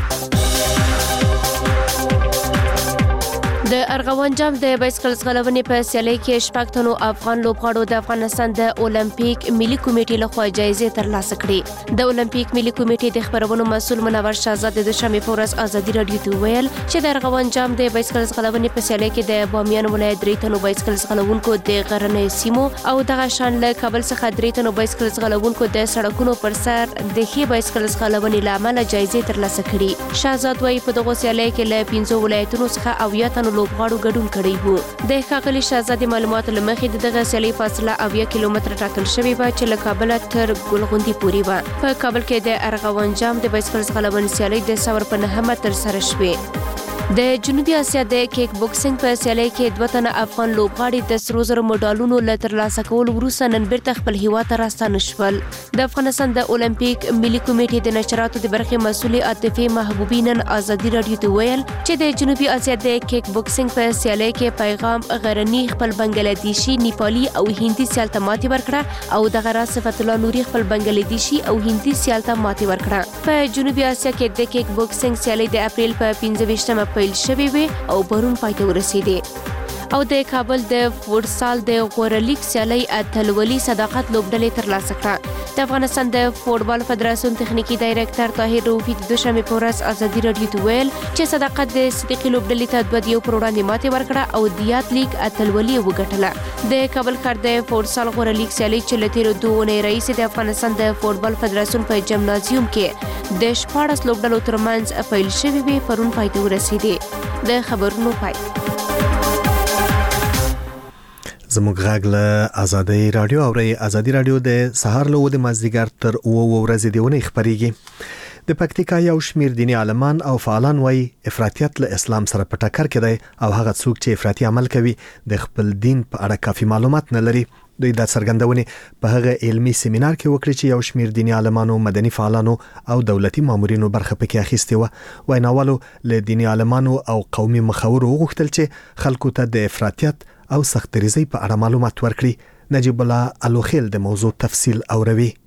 Speaker 4: د ارغوان جام د بایسکل ځغلونې په سیالۍ کې شپږ تنو افغان لوبغاړو د افغانستان د اولمپیک ملي کمیټې لخوا جایزې ترلاسه کړې. د اولمپیک ملي کمیټې د خبرونو مسؤل منور شهزاد د شنبه په ورځ ازادي رادیو ته ویل چې د ارغوان جام د بایسکل ځغلونې په سیالۍ کې د بامیان ولایت 3 تنو بایسکل ځغلونکو د غرنۍ سیمو او دغه شان له کابل څخه 3 تنو بایسکل ځغلونکو د سړکونو پر سر د ښې بایسکل ځغلونې لامل جایزې ترلاسه کړې. شهزاد وايي په دغه سیالۍ کې له 15 ولایتونو څخه 80 تنو لوبغاړو ګډون کړی وو. د ښاغلي شهزاد معلوماتو لمخې د دغه سیالۍ فاصله 80 کیلومتره ټاکل شوې وه چې له کابل تر ګلغوندي پورې وه. په کابل کې د ارغوان جام د بایسکل ځغلونې سیالۍ د ثور په 9 ترسره شوې. د جنوبي اسیا د کیک بوکسینګ په سیالۍ کې 2 تنه افغان لوبغاړي د سرو زرو مډالونو له ترلاسه کولو وروسته نن بیرته خپل هیواد ته راستانه شول. د افغانستان د اولمپیک ملي کمیټې د نشراتو د برخې مسؤلې عاطفه محبوبي نن ازادي رادیو ته ویل چې د جنوبي اسیا د کیک بوکسینګ په سیالۍ کې پیغام غرنی خپل بنگلادیشي، نیپالي او هندي سیال ته ماتې ورکړه او د غرا صفت الله نوري خپل بنگلادیشي او هندي سیال ته ماتې ورکړه. په جنوبي اسیا کې د کیک بوکسینګ سیالۍ د اپریل په 15 پیل شوې وي او پرون پای ته ورسېدې. او د کابل د فوټسال د غورلیګ سیالۍ اتلولي صداقت لوبډلې ترلاسه کړه. د افغانستان د فوټبال فدراسیون تخنیکی ډایریکټر طاهر روفي د دوشنبه په ورځ ازادي رادیو ته ویل چې صداقت د صدیقي لوبډلې ته 2-1 پر وړاندې ماتې ورکړه او دیات لیګ اتلولي وګټله. د کابل ښار د فوټسال غورلیګ سیالۍ چې له تیرو 2 اونۍ راهیسې د افغانستان د فوټبال فدراسیون په جمنازیوم کې د 14 لوبډلو ترمنځ پیل شوې وي پرون پای ته ورسېدې. د خبرونو پای.
Speaker 1: زموږ غږ له ازادي رادیو اوري. ازادي رادیو د سهار له د مازدیګر تر 9 ورځې دیونه خبريږي. د پکتیکا یو شمیر دینی عالمان او فعالان وایي افراطیت له اسلام سره په ټکر کې دی او هغه څوک چې افراطي عمل کوي د خپل دین په اړه کافي معلومات نه لري. دوی د څرګندونې په هغه علمي سیمینار کې وکړي چې یو شمیر دینی عالمانو، مدني فعالانو او دولتي مامورینو برخه پکې اخیستې و. ویناوالو له دینی عالمانو او قومي مخاورو وغوښتل چې خلکو ته د افراطیت او سختریزۍ په اړه معلومات ورکړي. نجیب الله الوخیل د موضوع تفصیل اوروي.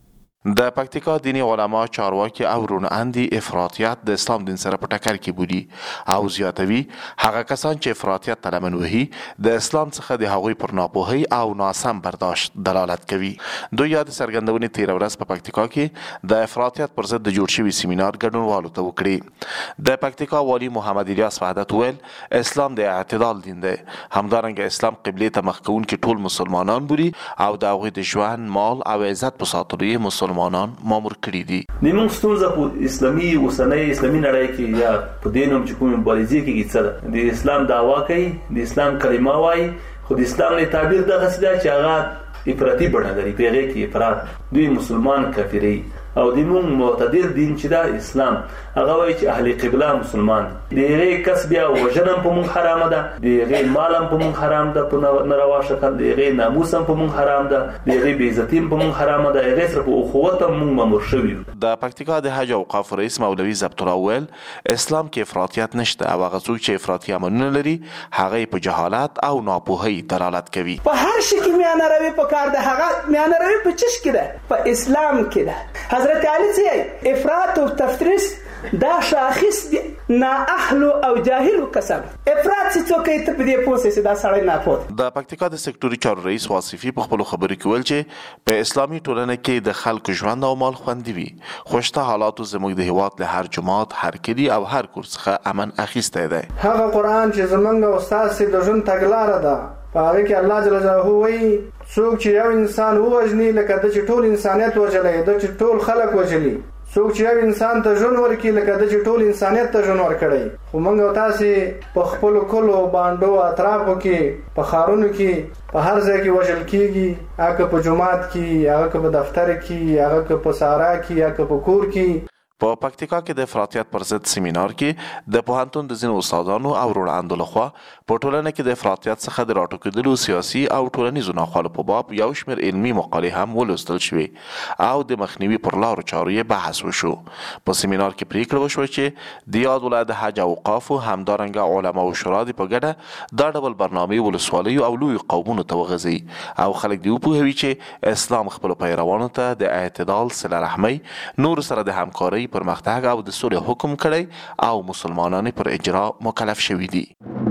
Speaker 8: د پکتیکا دینی علما چارواکي او روناندي افراطیت د اسلام دین سره په ټکر کې بولي او زیاتوي هغه کسان چې افراطیت ته لمن وهي د اسلام څخه د هغوی پر ناپوهۍ او ناسم برداشت دلالت کوي. دوی یاد څرګندونې تېره ورځ په پکتیکا کې د افراطیت پر ضد د جوړ شوي سیمینار ګډونوالو ته وکړي. د پکتیکا والي محمد الیاس وحدت ویل اسلام د اعتدال دین دی، همدارنګه اسلام قبلې ته مخ کوونکي ټول مسلمانان بولي او د هغوی د ژوند، مال او عزت په ساتلو یې مسلمانان مامور کړي دي.
Speaker 9: نیمون ستونزه په اسلامي اوسنۍ اسلامي نړۍ کې یا په دې نوم چې کوم مبارزې کېږي څه ده، د اسلام دعوا کوي، د اسلام کلمه وایي، خو د اسلام نه تعبیر دغسې ده چې هغه افراطي بڼه لري، په هغې کې افراط، دوی مسلمان کافري او د موږ معتدل دین چې دا اسلام هغه وایي چې اهل قبله مسلمان دي. د هغې کسب یا وژنه هم په موږ حرامه ده، د هغې مال هم په موږ حرام ده په ناروا شکل، د هغې ناموس هم په موږ حرام ده، د هغې بېعزتي هم په موږ حرامه ده، هغې سره په اخوت هم موږ مامور شوي یو.
Speaker 8: د پکتیکا د حج اوقاف رئیس مولوي ضبط الله ویل اسلام کې افراطیت نشته او هغه څوک چې افراطي عملونه لري هغه یې په جهالت او ناپوهۍ دلالت کوي.
Speaker 10: په هر شي کې میانه روي پکار ده، هغه میانه روي په چش کې ده، په اسلام کې ده. حضرت علی چې افراط او تفریط دا شاخص دي نا اهل او جاهل کسب. افراط چې څوک ته په دې پوسې چې دا سړی نه پوه.
Speaker 8: د پکتیکا د سکتوري چارو رئیس واصفي په خپل خبرو کې ویل چې په اسلامي ټولنه کې د خلکو ژوند او مال خوندي وي، خوشته حالاتو زموږ د هیواد له هر جماعت، هر کلی او هر کور څخه امن اخیستی دی.
Speaker 11: هغه قرآن چې زمونږ استاد سي د ژوند تګلاره ده، په هغه کې الله جل جلاله وایي څوک چې یو انسان ووژني لکه د چې ټول انسانیت وژلی، د چې ټول خلک وژلي، څوک چې یو انسان ته ژوند ورکړي لکه د چې ټول انسانیت ته ژوند ورکړی. خو موږ او تاسې په خپلو کلو بانډو اطرافو کې، په ښارونو کې، په هر ځای کې وژل کېږي، هغه په جومات کې، هغه په دفتر کې، هغه په صحرا کې، هغه په کور کې.
Speaker 8: په پکتیکا کې د افراطیت پر ضد سیمینار کې د پوهنتون د ځینو استادانو او روڼاندو لخوا په ټولنه کې د افراطیت څخه د راټوکېدلو سیاسي او ټولنیزو ناخوالو په باب یو شمېر علمي مقالې هم ولوستل شوې او د مخنیوي پر لارو چارو یې بحث وشو. په سیمینار کې پریکړه وشوه چې د یاد ولایت د حج اوقافو همدارنګه علماو شورا دې په ګډه دا ډول برنامې ولسوالیو او لویو قومونو ته وغځوي او خلک دې وپوهوي چې اسلام خپلو پیروانو ته د اعتدال، صله رحمۍ، نورو سره د همکارۍ، پرمختګ او د سولې حکم کړی او مسلمانان پر اجرا مکلف شوي دي.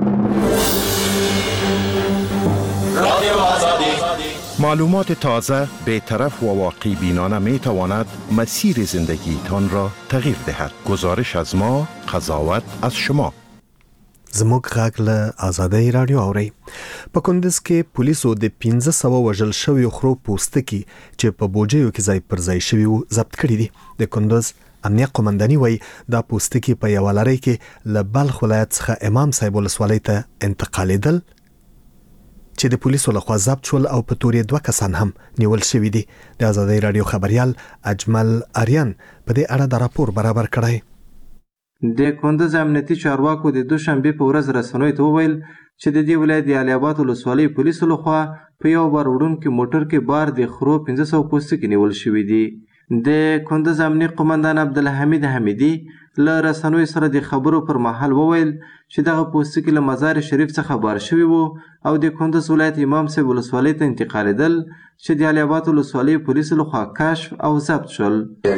Speaker 25: معلومات تازه، بی‌طرف و واقع بینانه می تواند مسیر زندگیتان را تغییر دهد. گزارش از ما، قضاوت از شما.
Speaker 1: زموږ غږ له آزادۍ راډیو اورئ. په کندز کې پولیسو د 1500 وژل شویو خرو پوستکي چې په بوجیو کې ځای پر ځای شوي وو ضبط کړي دي. د کندز امنیه قومنداني وایي دا پوستکي په یوه لړۍ کې له بلخ ولایت څخه امام صاحب ولسوالۍ ته انتقالېدل چې د پولیسو لخوا ضبط شول او په تورې 2 کسان هم نیول شوي دي. د آزادۍ راډیو خبریال اجمل اریان په دې اړه د راپور برابر کړی.
Speaker 26: د کندز امنیتي چارواکو د دوشنبه په ورځ رسنیو ته وویل چې د دې ولایت د علي آباد ولسوالۍ پولیسو لخوا په یو بار وړونکي موټر کې بار د خرو 1500 پوستکي نیول شوي دي. د کندز امنیه قومندان عبدالحمید حمیدي له رسنیو سره د خبرو پر مهال وویل چې دغه پوستکي له مزار شریف څخه بار شوي وو او د کندز ولایت امام صاحب ولسوالۍ ته انتقالېدل چې د علي آباد ولسوالۍ پولیسو لخوا کشف او ضبط شول.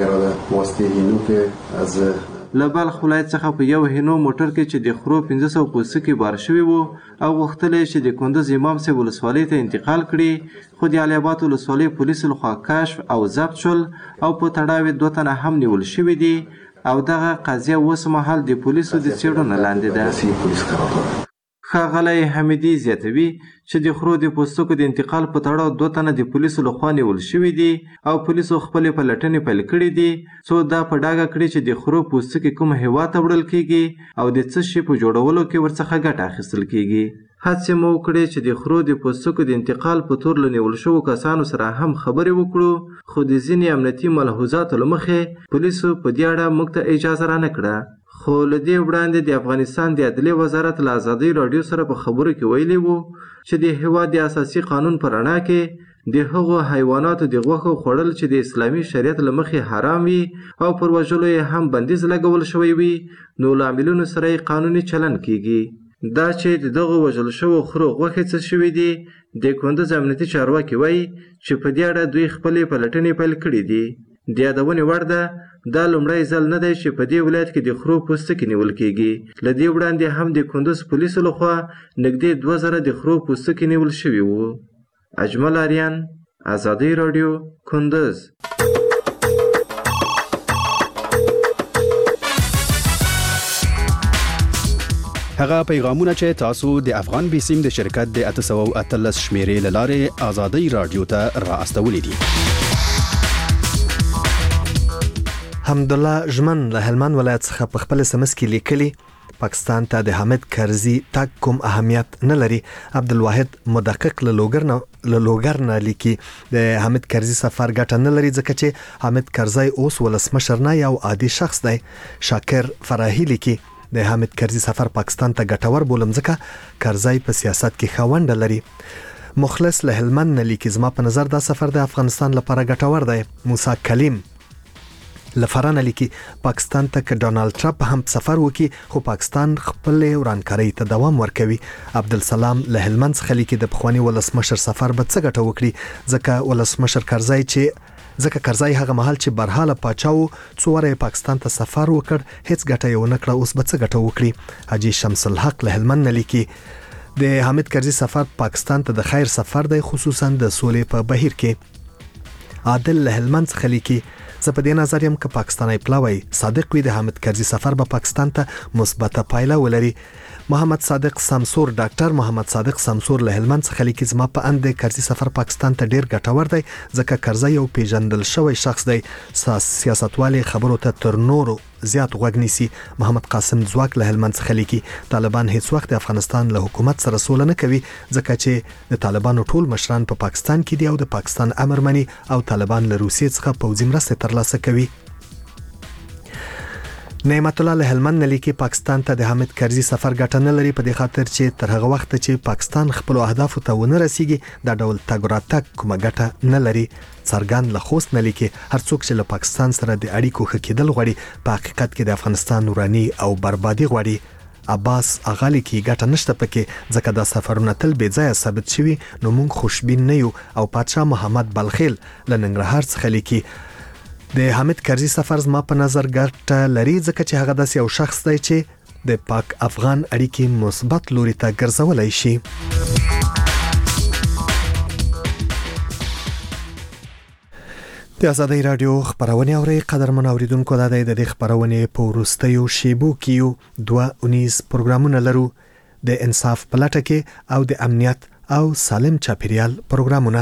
Speaker 26: له بلخ ولایت څخه په یو هینو موټر کې چې د خرو 1500 پوستکي بار شوي وو او غوښتل چې د کندز امام صاحب ولسوالۍ ته انتقال کړي، خو د علي آباد ولسوالۍ پولیسو لخوا کشف او ضبط شول او په تړاو 2 تنه هم نیول شوي دي او دغه قضیه اوس مهال د پولیسو د څېړنې لاندې ده. ښاغلی حمیدي زیاتوي چې د خرو د پوستکو د انتقال په تړاو 2 تنه د پولیسو لخوا نیول شوي دي او پولیسو خپلې پلټنې پیل کړي دي څو دا په ډاګه کړي چې د خرو پوستکي کوم هیواد ته وړل کیږي او د څه شي په جوړولو کې ورڅخه ګټه اخیستل کیږي. هڅې مو وکړې چې د خرو د پوستکو د انتقال په تور له نیول شوو کسانو سره هم خبرې وکړو، خو د ځینې امنیتي ملحوظاتو له مخې پولیسو په دې اړه موږ ته اجازه رانه کړه. خو له دې وړاندې د افغانستان د عدلیې وزارت له آزادۍ راډیو سره په خبرو کې ویلي وو چې د هیواد د اساسي قانون په رڼا کې د هغو حیواناتو د غوښو خوړل چې د اسلامي شریعت له مخې حرام وي او پر وژلو یې هم بندیز لګول شوی وي، نو له عاملینو سره یې قانوني چلن کیږي. دا چې د دغو وژل شوو خرو غوښې څه شوي دي، د کندز امنیتي چارواکي وایي چې په دې اړه دوی خپلې پلټنې پیل کړي دي. د یادونې وړ ده دا لومړی ځل نه دی چې په دې ولایت کې د خرو پوستکي نیول کیږي. له دې وړاندې هم د کندوز پولیسو لخوا نږدې 2000 د خرو پوستکي نیول شوي وو. اجمل آریان، آزادی رادیو، کندوز.
Speaker 2: هغه پیغامونه چې تاسو د افغان بیسیم د شرکت د 813 شمیرې له لارې آزادی رادیو ته را استولې دي.
Speaker 1: حمدالله ژمن له هلمند ولایت څخه په خپل SMS کې لیکلي پاکستان ته د حامد کرزي تګ کوم اهمیت نه لري. عبدالواحد مدقق له لوګر نه لیکي د حامد کرزي سفر ګټه نه لري ځکه چې حامد کرزي اوس ولسمشر نه یو عادي شخص دی. شاکر فراهي لیکي د حامد کرزي سفر پاکستان ته ګټور بولم ځکه کرزي په سیاست کې خاوند لري. مخلص له هلمند نه لیکي زما په نظر دا سفر د افغانستان لپاره ګټور دی. موسی کلیم لفرانه لیکي پاکستان ته که ډونالد ټرمپ هم سفر وکي خو پاکستان خپل ورانکاري ته دوام ورکوي. عبدالسلام له هلمند څخه لیکي د پخوانی ولسمشر سفر به څه ګټه وکړي ځکه ولسمشر کرزي هغه مهال چې برحاله پاچاو څوره پاکستان ته سفر وکړ هیڅ ګټه یې ونه کړه اوس به څه ګټه وکړي. حاجی شمس الحق له هلمند نه لیکي د حامد کرزي سفر پاکستان ته د خیر سفر دی خصوصا د سولې په بهیر کې. عادل له هلمند څخه لیکي زه په دې نظر یم که پاکستاني پلاوی صادق وي د حامد کرزي سفر به پاکستان ته مثبته پایله ولري. محمد صادق سمسور ډاکټر محمد صادق سمسور له هلمند څخه لیکي زما په اند د کرزي سفر پاکستان ته ډیر ګټور دی ځکه کرزي یو پیژندل شوی شخص دی سیاستوالي خبرو ته تر نورو زیات غوږ نیسي. محمد قاسم ځواک له هلمند څخه لیکي طالبان هیڅ وخت د افغانستان له حکومت سره سوله نه کوي ځکه چې د طالبانو ټول مشران په پاکستان کې دي او د پاکستان امر مني او طالبان له روسیې څخه پوځي مرستې ترلاسه کوي. نعمت الله له هلمند نه لیکي پاکستان ته د حامد کرزي سفر ګټه نه لري په دې خاطر چې تر هغه وخت چې پاکستان خپل اهداف ته ونه رسیږي دا ډول تګ راتګ کومه ګټه نه لري. څرګند له خوست نه لیکي هر څوک چې له پاکستان سره د اړیکو ښه کېدل غواړي په حقیقت کې د افغانستان نوراني او بربادي غواړي. عباس اغالی کې ګټه نشته پکې ځکه دا سفرونه تل بې ځایه ثابت شوي نو موږ خوشبین نه یو. او پادشاه محمد بلخیل له ننګرهار څخه لیکي د حامد کرزي سفر زما په نظر ګټه لري ځکه چې هغه داسې یو شخص دی چې د پاک افغان اړیکې مثبت لوري ته ګرځولای شي. د آزادی رادیو خبرونه اوري قدرمن اوریدونکو د دې خبرونه په ورستیو شیبو کې 2 پروګرامونه لرو د انصاف پلټه کې او د امنیت او سالم چاپیریال پروګرامونه.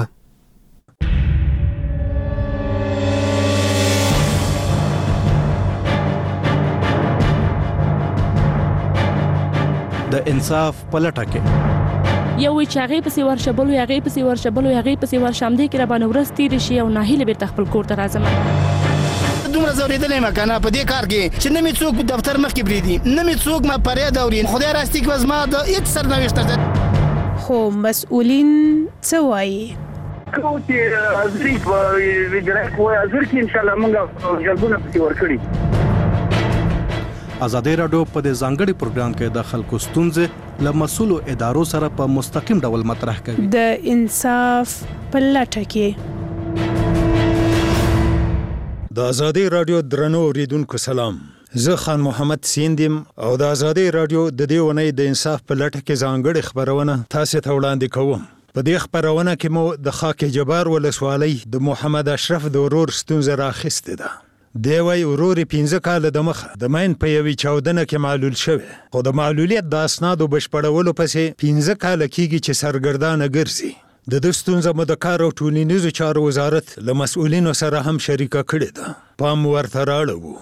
Speaker 2: د انصاف پلټه کې
Speaker 6: یو چاغې پسې ورشبلو یاغې پسې ورشبلو یاغې پسې ورشامدې کې را باندې ورستې شي او ناهیله بیرته خپل کور ته راځم.
Speaker 12: دومره زوریدلې مکنه په دې کار کې چې نه می څوک دفتر مخ کې بریدي نه می څوک ما پرې دوري خدای راستي کې وزما د هیڅ سرنوشت
Speaker 6: خو مسؤلین څه وایي
Speaker 18: کو چې ازري په ویډرک وای ازر کې ان شاء الله موږ جلبونه پسې ورکړي.
Speaker 2: آزادی رادیو په دې ځانګړي پروګرام کې د خلکو ستونزې له مسؤلو ادارو سره په مستقیم ډول مطرح کوي.
Speaker 6: د انصاف پلټه کې
Speaker 17: د آزادی رادیو درنو اوریدونکو سلام. زه خان محمد سیندم او د آزادی رادیو د دې ونې د انصاف پلټه کې ځانګړي خبرونه تاسو ته وړاندې کوم. په دې خبرونه کې مو د خاک جبار ولسوالۍ د محمد اشرف د ورور ستونزه راخسته ده. دی وای ورور 15 کال د مخه د ماین په یوې چاودنه کې معلول شوی خو د معلولیت د اسنادو بشپړولو پسې 15 کال کېږي چې سرګردانه ګرځي. د ستونزه مو د کار او ټولنیزو چارو وزارت له مسؤلینو سره هم شریکه کړې ده. پام ورته راړو.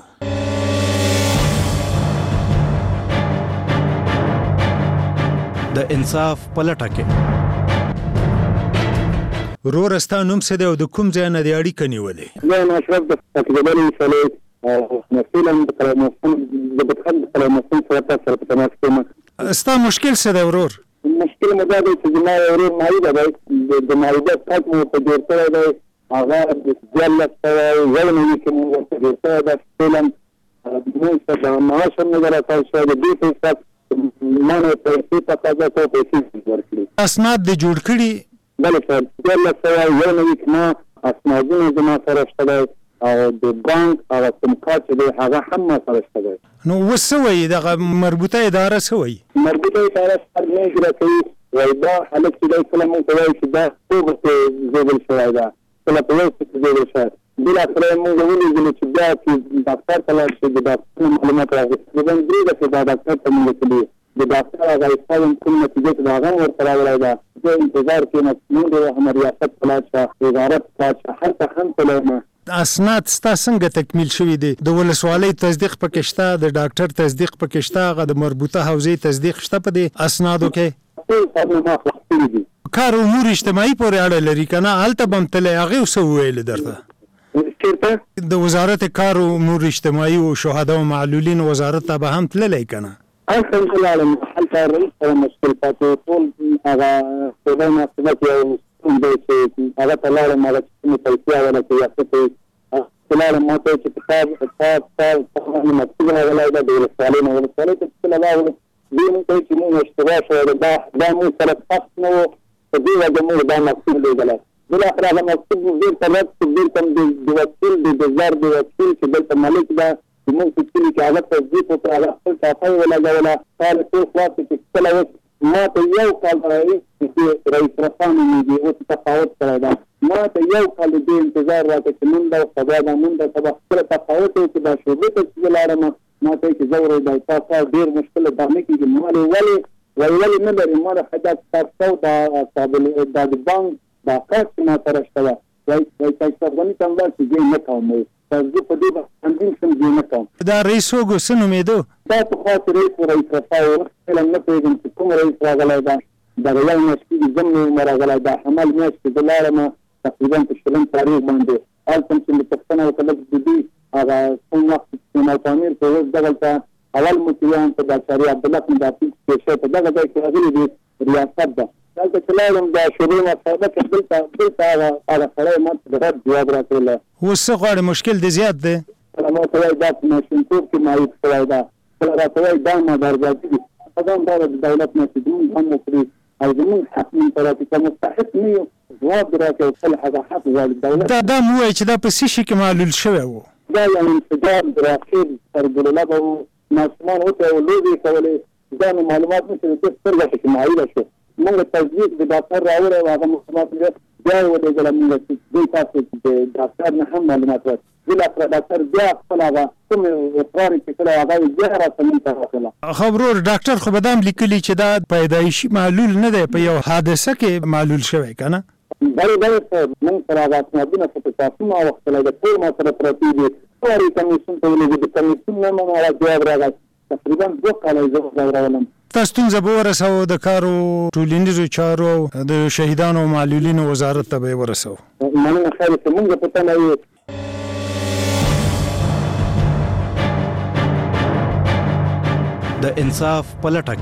Speaker 2: د انصاف پلټه کې ورورستا نوم څه دی او د کوم ځای نه دی اړیکه نیولې؟
Speaker 18: زه نه اشرف د تقریبا مثالي او مسؤل د کلماتون د بدخل کلماتون سره تاسو په تماس کې
Speaker 17: ستا مشکل څه دی ورور؟
Speaker 18: مشکل مو دا دی چې ما ورور مایده دی د مایده پات مو په جوړ کړی دی هغه د جلت سره ولنه کې مو په جوړ کړی دی فلم مو څه معاش نه درته شوی دی په حساب ما نه پیسې تقاضا کوي پیسې ورکړي
Speaker 17: اسناد د جوړ کړي
Speaker 18: بله سر جلت سره ولنه کې ما اسنادونه زما سره شته او د بانک هغه کوم کار چې دی هغه هم ما سره شته دی.
Speaker 17: نو وسوي دغه مربوطه اداره سوي
Speaker 18: مربوطه اداره سره نه اجرا کوي وای دا حالت چې دی کله مونږ وایي چې دا څه به زیبل شوی دا کله په وایي چې زیبل شوی بلا سره مونږ ویلي چې دا چې ډاکټر ته لاړ شي د ډاکټر معلومات راغلي د دې چې دا ډاکټر ته مونږ کړی د ډاکټر هغه استعمال کوم نتیجه ته هغه ورته راوړی دا د انتظار کې موږ د هم ریاست پلاټ وزارت پلاټ هر څه هم کولای
Speaker 17: اسناد ستا څنګه تکمیل شوی دی د ولسوالۍ تصدیق پکې شته د ډاکټر تصدیق پکې شته هغه د مربوطه حوزې تصدیق شته په دې اسنادو کې کار امور اجتماعي پورې اړه لري کنه هلته به هم تللی هغې څه وویل درته د وزارت کار امور اجتماعي او شهدا او معلولین وزارت ته به هم تللی کنه
Speaker 18: الحمدلله حتى الرئيس مشكل فاتو طول هذا خدمنا خدمت يوم هذا طلع ما له تلفيه ولا سياسه طلع ما تكتب كتاب ما تكتبها ولا ده بالسالين ولا السالين تكتب لا دي ممكن مو اشتراك ولا ده مو ثلاث نو دي جمهور ده مكتوب له بلا بالاخره لما مكتوب غير ثلاث غير كم بوكيل بجزار بوكيل كده مالك ده ممكن تقولي كعادة تصديق وعلى كل تعطي ولا قال كل خلاص تكتلا ما تيجي قال رئيس رسامي يجي وتتفاوت كذا ما تيجي قال دي انتظار راتك من ده وقضاء من ده طبعا كل تفاوت كذا شو بتسجل على ما تيجي زوري ده صار غير مشكلة دامك يجي مالي ولي نبر مرة حاجات صار ده قابل ده البنك ده قاس ما ترشتها ويتشتغلني كم بس يجي مكان زه په دې باندې سم دې نه کوم
Speaker 17: دا رئیس وګو څه نومېدو
Speaker 18: دا په خاطر رئیس رفاو فلم نه پېژنم چې کوم رئیس راغلی دا د یو میاشتې زموږ راغلی دا حمل میاشتې د لاره ما تقریبا په شلم تاریخ باندې هلته چې د پښتنو وکړه د دې هغه کوم وخت چې نو تعمیر په اوس دغلته اول متریان په د شریعت عبدالله بن دافي کې شته دغه ځای کې راغلي دي ریاست ده دلته چلایم دا شروع ما صاحب کې دلته هغه سره ما د رد جواب راکړل
Speaker 17: اوس څه غواړې مشکل دې زیات دی
Speaker 18: ما ته وایي دا په ماشینتوب کې مایوب شوی ده کله راته وایي دا مدارجاتي دي دا د دولت نه چې موږ هم وکړي او زموږ حق من طرفې که مستحق نه یو ځواب راکړي خپل هغه حق غواړي دولت
Speaker 17: دا مو وایي چې دا په څه شي کې معلول شوی و
Speaker 18: دا یو انفجار د راکېل سرګلله به و ماشومان ورته لوبې کولې دا نو معلومات نه چې د سترګه پکې معایله شو موږ تصدیق د ډاکټر راوړی و هغه معلومات بیا یې ولېږله موږ چې دوی تاسو د ډاکټر نه هم معلومات ورکړي بالاخره ډاکټر بیا خپل هغه کوم اقرار چې کړی هغه بیا راته موږ ته راغله
Speaker 17: خو ورور ډاکټر خو به دا هم لیکلي چې دا پیدایشي معلول نه دی په یو حادثه کې معلول شوی که نه
Speaker 18: بلې موږ سره هغه اسنادونه فوټوکاپونه واخیستلی د ټول ما سره پرتې دي ټول کمیسیون ته ولېږي د کمیسیون نه مو هغه جواب راغی تقریبا 2 کاله یې زه ځورولم
Speaker 17: تا ستونزه به ورسوو د کارو ټولنیزو چارو د شهیدانو او معلولینو وزارت ته به یې ورسوو
Speaker 18: مننه خیر چې موږ په تمه یو
Speaker 2: د انصاف په لټه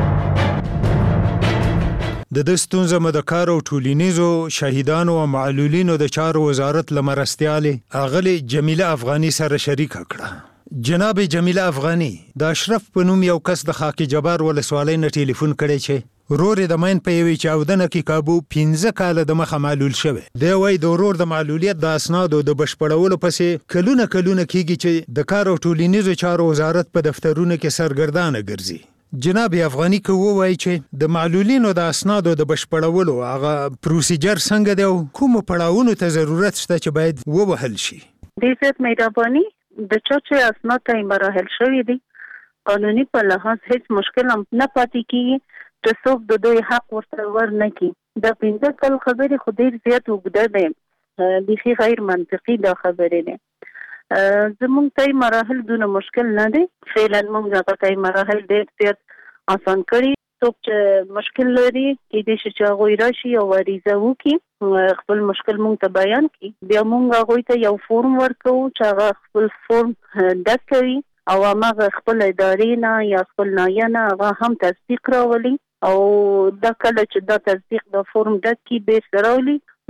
Speaker 2: کې
Speaker 17: د ستونزه مو د کار او ټولنیزو شهیدانو او معلولینو د چارو وزارت لمرستیالې اغلی جمیله افغانی سره شریک کړه جناب جمیله افغانی د اشرف په نوم یو کس د خاک جبار ولسوالۍ نه ټلیفون کړی چې ورور د ماین په یوې چاودنه کې کابو 15 کاله د مخه معلول شوی دی وایي د ورور د معلولیت د اسنادو د بشپړولو پسې کلونه کېږي چې د کار او ټولنیزو چارو وزارت په دفترونو کې سرګردانه ګرځي جناب افغانی که وایي چې د معلولینو د اسنادو د بشپړولو هغه پروسیجر څنګه دی او کومو پړاوونو ته ضرورت شته چې باید ووهل شي
Speaker 7: ډېر زیات مهرباني د چا چې اسناد ته مراحل شوي دي قانوني په لحاظ هیڅ مشکل هم نه پاتې کیږي چې څوک د دوی حق ورته ور نه کړي د 15 کال خبرې خو ډېر زیات اوږده دی بیخي غیر منطقي دا خبرې دی زموږ ته مراحل دونه مشکل نه دی فعلا موږ هغه ته مراحل ډېر زیات آسان کړي څوک چې مشکل لري کېدای شي چې هغوی راشي او عریضه وکړي خپل مشکل موږ ته بیان کړي بیا موږ هغوی ته یو فورم ورکوو چې هغه خپل فورم ډک کوي او هغه خپل ادارې نه یا خپل نایه نه هغه هم تصدیق راولي او دا کله چې دا تصدیق دا فورم ډک کړي بیرته راولي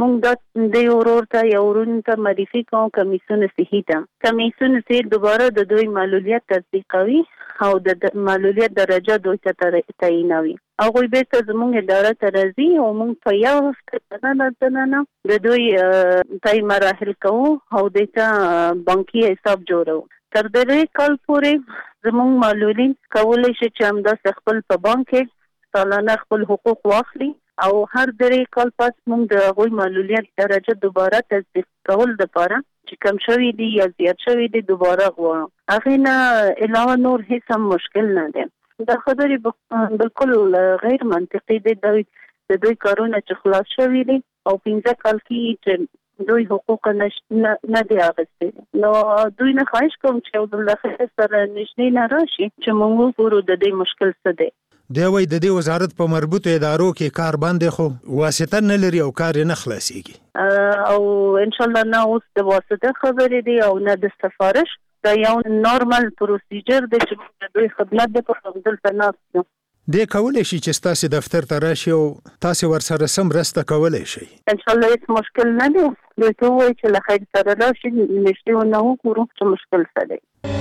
Speaker 7: موږ د اورور ته یا ورون ته معرفي کوو کمیسیون صحي ته. کمیسیون صحي دوباره د دوی معلولیت تصدیقوي او د معلولیت درجه دوی ته تعیینوي. هغوی بیرته زموږ اداره ته راځي او موږ په یو هفته نه د دوی تای مراحل کوو او د ته بانکي حساب جوړو. تر دې کال پورې زموږ معلولین کولی شي چې همداسې خپل په بانک کې سالانه خپل حقوق واخلي او هر درې کال پس موږ د هغوی معلولیت درجه دوباره تصدیق کول دپاره چې کم شوي دي یا زیات شوي دي دوباره غواړو. هغې نه علاوه نور هیڅ هم مشکل نه دی. دا خبرې بالکل غیر منطقي دي. د دوی کارونه چې خلاص شوي دي او 15 کال کې چې دوی حقوق نه دی اخیستي. نو دوی نه خواهش کوم چې یو ځل له خیر سره نږدې نه راشي چې موږ وګورو د دې مشکل څه دی.
Speaker 17: دی وایي د دې وزارت په مربوطو ادارو کې کار باندې خو واسطه نه لري او کار یې نه خلاصېږي
Speaker 7: او انشاءالله نه اوس د واسطه خبرې دي او نه د سفارش. دا یو نورمال پروسیجر دی چې موږ د دوی خدمت دپاره دلته ناست یو.
Speaker 17: دی کولی شي چې ستاسې دفتر ته راشي او تاسې ورسره سم مرسته کولی شئ.
Speaker 7: انشاءالله هیڅ مشکل نه دی. دوی ته ووایي چې له خیر سره راشي نږدې ونه وګورو چې مشکل څه دی.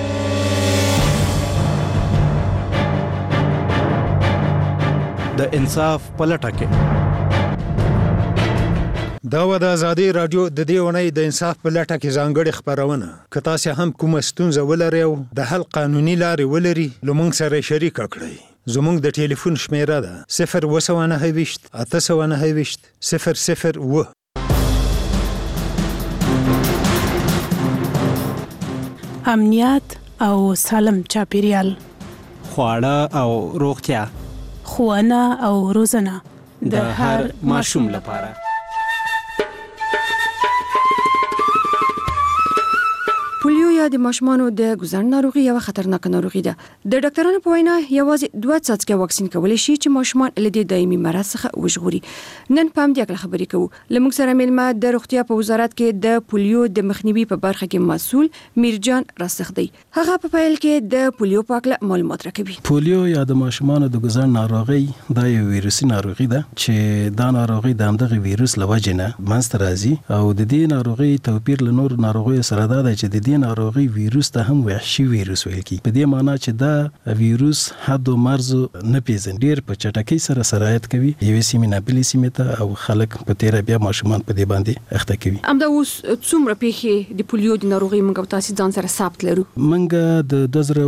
Speaker 2: د انصاف په لټه کې
Speaker 17: دا و د ازادي رادیو د دې اونۍ د انصاف په لټه کې ځانګړې خپرونه. که تاسې هم کومه ستونزه ولرئ او د حل قانوني لارې ولري نو موږ سره یې شریکه کړئ. زموږ د ټلیفون شمیره ده 029 829 001.
Speaker 13: امنیت او سالم چاپیریال،
Speaker 14: خواړه او روغتیا،
Speaker 13: ښوونه او روزنه
Speaker 14: د هر ماشوم لپاره.
Speaker 15: پولیو یا د ماشومانو د ګوزن ناروغي یو خطرناک ناروغي ده. د ډاکټرانو په وینا یوازې 2 څاڅکي واکسین کولی شي چې ماشومان له دې دایمي مرض څخه وژغوري. نن په همدې اړه خبرې کوو. لمونږ سره مېلمه د روغتیا په وزارت کې د پولیو د مخنیوي په برخه کې مسؤل میرجان راسخ دی. هغه په پیل کې د پولیو په اړه معلومات راکوي.
Speaker 16: پولیو یا د ماشومانو د ګوزن ناروغي دا یو ویروسي ناروغي ده چې دا ناروغي د همدغه ویروس له وجې نه منځته راځي او د دې ناروغي توپیر له نورو ناروغیو سره دا ده چې د دې ناروغي ویروس ته هم وحشي ویروس ویل کی. په دې معنی چې دا ویروس حد او مرز نه پیژني، ډیر په چټکۍ سره سرایت کوي یوې سیمې نه بلې سیمې ته او خلک په تیر بیا ماشومان په دې باندې اخته کوي.
Speaker 15: امدا اوس څومره پیښې د پولیو د ناروغي موږ تاسو ځان سره ثبت لرو؟
Speaker 16: موږ د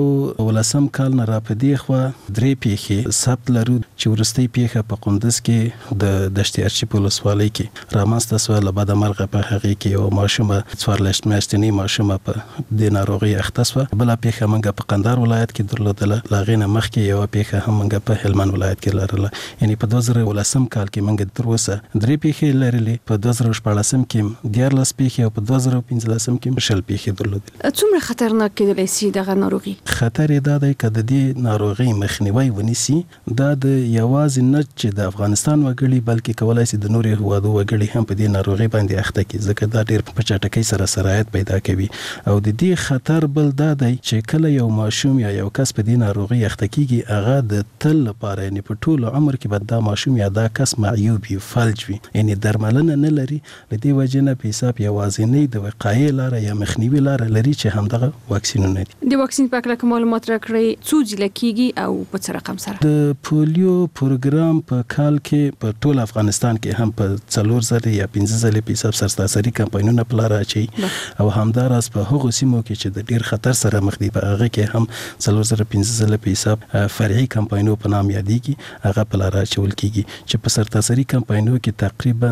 Speaker 16: 2018 کال نه را پدې خو 3 پیښې ثبت لرو چې ورستۍ پیښه په قندوز کې د دشت ارچي ولسوالۍ کې رامنځته شوه. له بده مرغه په هغه کې یو ماشومه 14 میاشتنی ماشومه په د ناروغي اخته شوه. بل پیښه موږ په قندهار ولایت کې درلودله. لاغې نه مخکې یو پیښه هم موږ په هلمند ولایت کې لرله. یعنی په 2018 کال کې موږ تر اوسه 3 پیښې لرلې. په 2014 کې 14 پیښې او په 2015 کې 6 پیښې درلودل.
Speaker 15: څومره خطرناک کېدلی شي دغه ناروغي؟
Speaker 16: خطر دا دی چې د دې ناروغي مخنیوي ونیسي دا د یوازې نه چې د افغانستان وګړي بلکې کولای شي د نورو هیوادو وګړي هم په دې ناروغي باندې اخته کړي ځکه دا ډېر په چټکۍ سره سرایت پیدا کوي. او د دې خطر بل دا دی چې کله یو ماشوم یا یو کس په دې ناروغي اخته کیږي هغه د تل لپاره یعنی په ټول عمر کې به دا ماشوم یا دا کس معیوب وي، فلج وي، یعنی درملنه نه لري. لدې وجه نه په حساب یوازینی د وقایې لاره یا مخنیوي لاره لري چې همدغه واکسینونه دي.
Speaker 15: د واکسین په اړه معلومات راکړئ څو ځله کیږي او په څه رقم سره؟
Speaker 16: د پولیو پروګرام په کال کې په ټول افغانستان کې هم په 4 ځله یا 5 ځله په حساب سرتاسري کمپاینونه پلار اچي او همداراز په هغو سیمو کې چې د ډیر خطر سره مخ دي په هغه کې هم 415 ځله په حساب فرعي کمپاینو په نام یادېږي هغه پلار اچول کیږي چې په سرتاسري کمپاینو کې تقریبا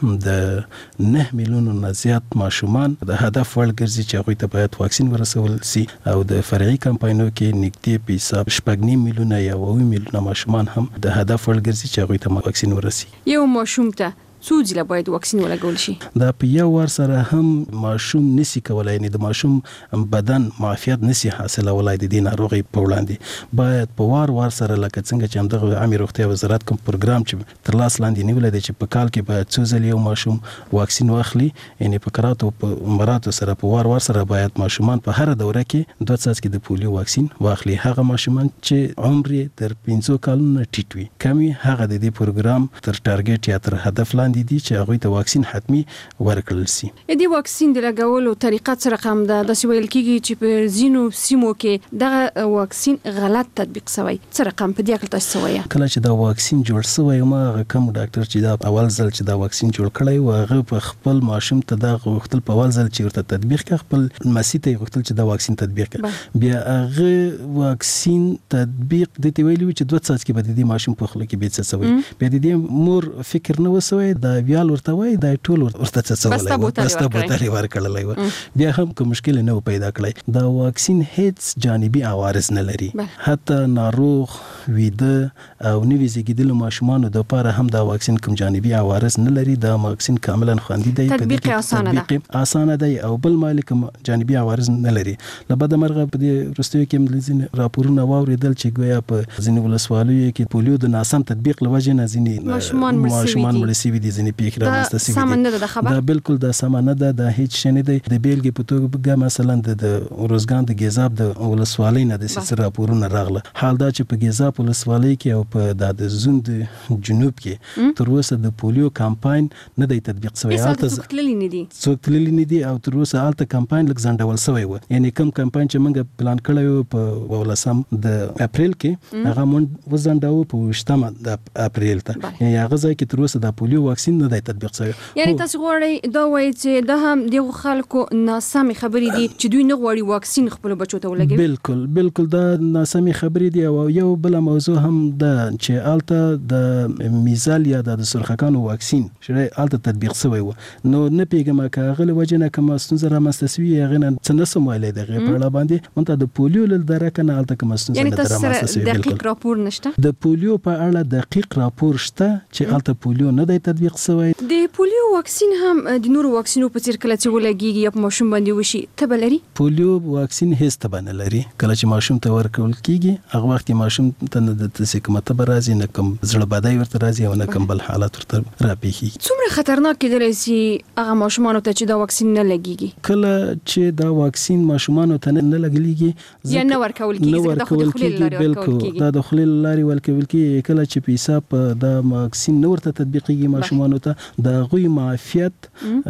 Speaker 16: د 9 میلیونو نه زیات ماشومان د هدف وړ ګرځي چې هغوی ته باید واکسین ورسول سي او د فرعي کمپاینو کې نږدې په حساب 8 میلیونه یا 9 میلیونه ماشومان هم د هدف وړ ګرځي چې هغوی ته واکسین ورسي.
Speaker 15: یو ماشوم ته څو ځله باید واکسین ولګول شي؟
Speaker 16: دا په یو ور سره هم ماشوم نسی کولای، نه د ماشوم بدن معافیت نسی حاصلولای د دې ناروغي په وړاندې. باید په وار سره لکه څنګه چې همدغه عامه روغتیا وزارت کوم پروګرام چې تر لاس لاندې نیولای دی چې په کال کې باید څو ځله یو ماشوم واکسین واخلي، یعنی په کراتو په مراتو سره په وار سره باید ماشومان په هر دوره کې 2 څاڅکي د پولیو واکسین واخلي. هغه ماشومان چې عمر تر 15 کالونو ټیټ وي کمی هغه د دې پروګرام تر ټارګټ یا تر هدف لاندې لاندې دي چې هغه ته واکسین حتمی ورکړل شي.
Speaker 15: د واکسین د لګولو طریقه څه رقم ده؟ د سویل کېږي چې په زینو سیمو کې د واکسین غلط تطبیق شوی، څه رقم په دې اړه تاسو وایي؟
Speaker 16: کله چې دا واکسین جوړ شوی ما کوم ډاکټر چې دا اول ځل چې دا واکسین جوړ کړی و هغه په خپل ماشوم ته دا غوښتل په اول ځل چې ورته تطبیق کړ، خپل مسیته غوښتل چې دا واکسین تطبیق کړ. بیا هغه واکسین تطبیق د تی ویلو چې 2 څاڅکي به د ماشوم په خله کې بیت څه بیا د دې مور فکر نه وسوي دا ویال ورته وای دا ټول ورته څه ولای بسته بوتل ورکړلای و. بیا هم کوم مشکل نه پیدا کړی. دا واکسین هیڅ جانبي عوارض نه لري، حتی ناروغ ویده او نوی زیږیدلو ماشومانو د لپاره هم دا واکسین کوم جانبي عوارض نه لري. دا واکسین کاملا خوندي دی،
Speaker 15: تطبیق
Speaker 16: اسانه دی او بل مالک جانبي عوارض نه لري. لبد مرغه په دې رستوي کې ملزین راپورونه واوریدل چې ګویا په ځینې ولسوالیو کې پولیو د ناسم تطبیق لوجه نه ځینې ماشومان مرسي دي ځینې پیښ رامنځته شوي دي. دا بالکل دا سم نه ده، دا هیڅ شنه دی. د بیلګې په توګه مثلا د روزګان د ګیزاب د ولسوالۍ نه د سر راپورونه راغله. حال دا چې په ګیزاب ولسوالۍ کې او په د زوند جنوب کې تر اوسه د پولیو کمپاین نه دی تطبیق شوی.
Speaker 15: څوک
Speaker 16: تللی نه دي او تر اوسه الته کمپاین لږ ځنډول شوی و. یعنی کوم کمپاین چې موږ پلان کړی په 18 د اپریل کې هغه مونږ وزنډاو په 28 د اپریل ته، یعنی هغه ځای کې تر اوسه د پولیو واکسین نه دی تطبیق شوی.
Speaker 15: یعنی تاسو غواړئ دا وایي چې دا هم د خلکو ناسمې خبرې دي چې دوی نه غواړي واکسین خپل بچو ته ولګوي؟ بالکل دا ناسمې خبرې دي. او یو بل موضوع هم ده چې الته د میزال یا د سرخکانو واکسین چې الته تطبیق شوی و. نو نه پیګم کاغله وجنه کوم ستونزه رامنځته شوی هغه نه څه نه سمویلې دغه په اړه باندې مونږ د پولیو ل درکه نه الته کوم ستونزه نه رامنځته شوی. دقیق راپور نشته
Speaker 16: د پولیو په اړه، دقیق راپور شته چې الته پولیو نه دی تطبیق شوی.
Speaker 15: د پولیو واکسین هم د نورو واکسینو په څیر کله چې ولګيږي یا په ماشوم باندې وشي تبه لري؟
Speaker 16: پولیو واکسین هیڅ تبه نه لري. کله چې ماشوم ته ورکول کیږي هغه وخت ماشوم ته نه د تسکمه تبه راځي، نه کوم زړه بدای ورته راځي او نه کوم بل حالات ورته راپېږي.
Speaker 15: څومره خطرناک کېدلی شي هغه ماشومان ته چې دا واکسین نه لګيږي؟
Speaker 16: کله چې دا واکسین ماشومان ته نه لګليږي
Speaker 15: یا نه ورکول کیږي، دا خو د خپل لارې ورکول کیږي.
Speaker 16: دا د خپل لارې ورکول کیږي. کله چې په حساب دا واکسین نه ورته تطبیقيږي ماشومان ته دا غوي معافیت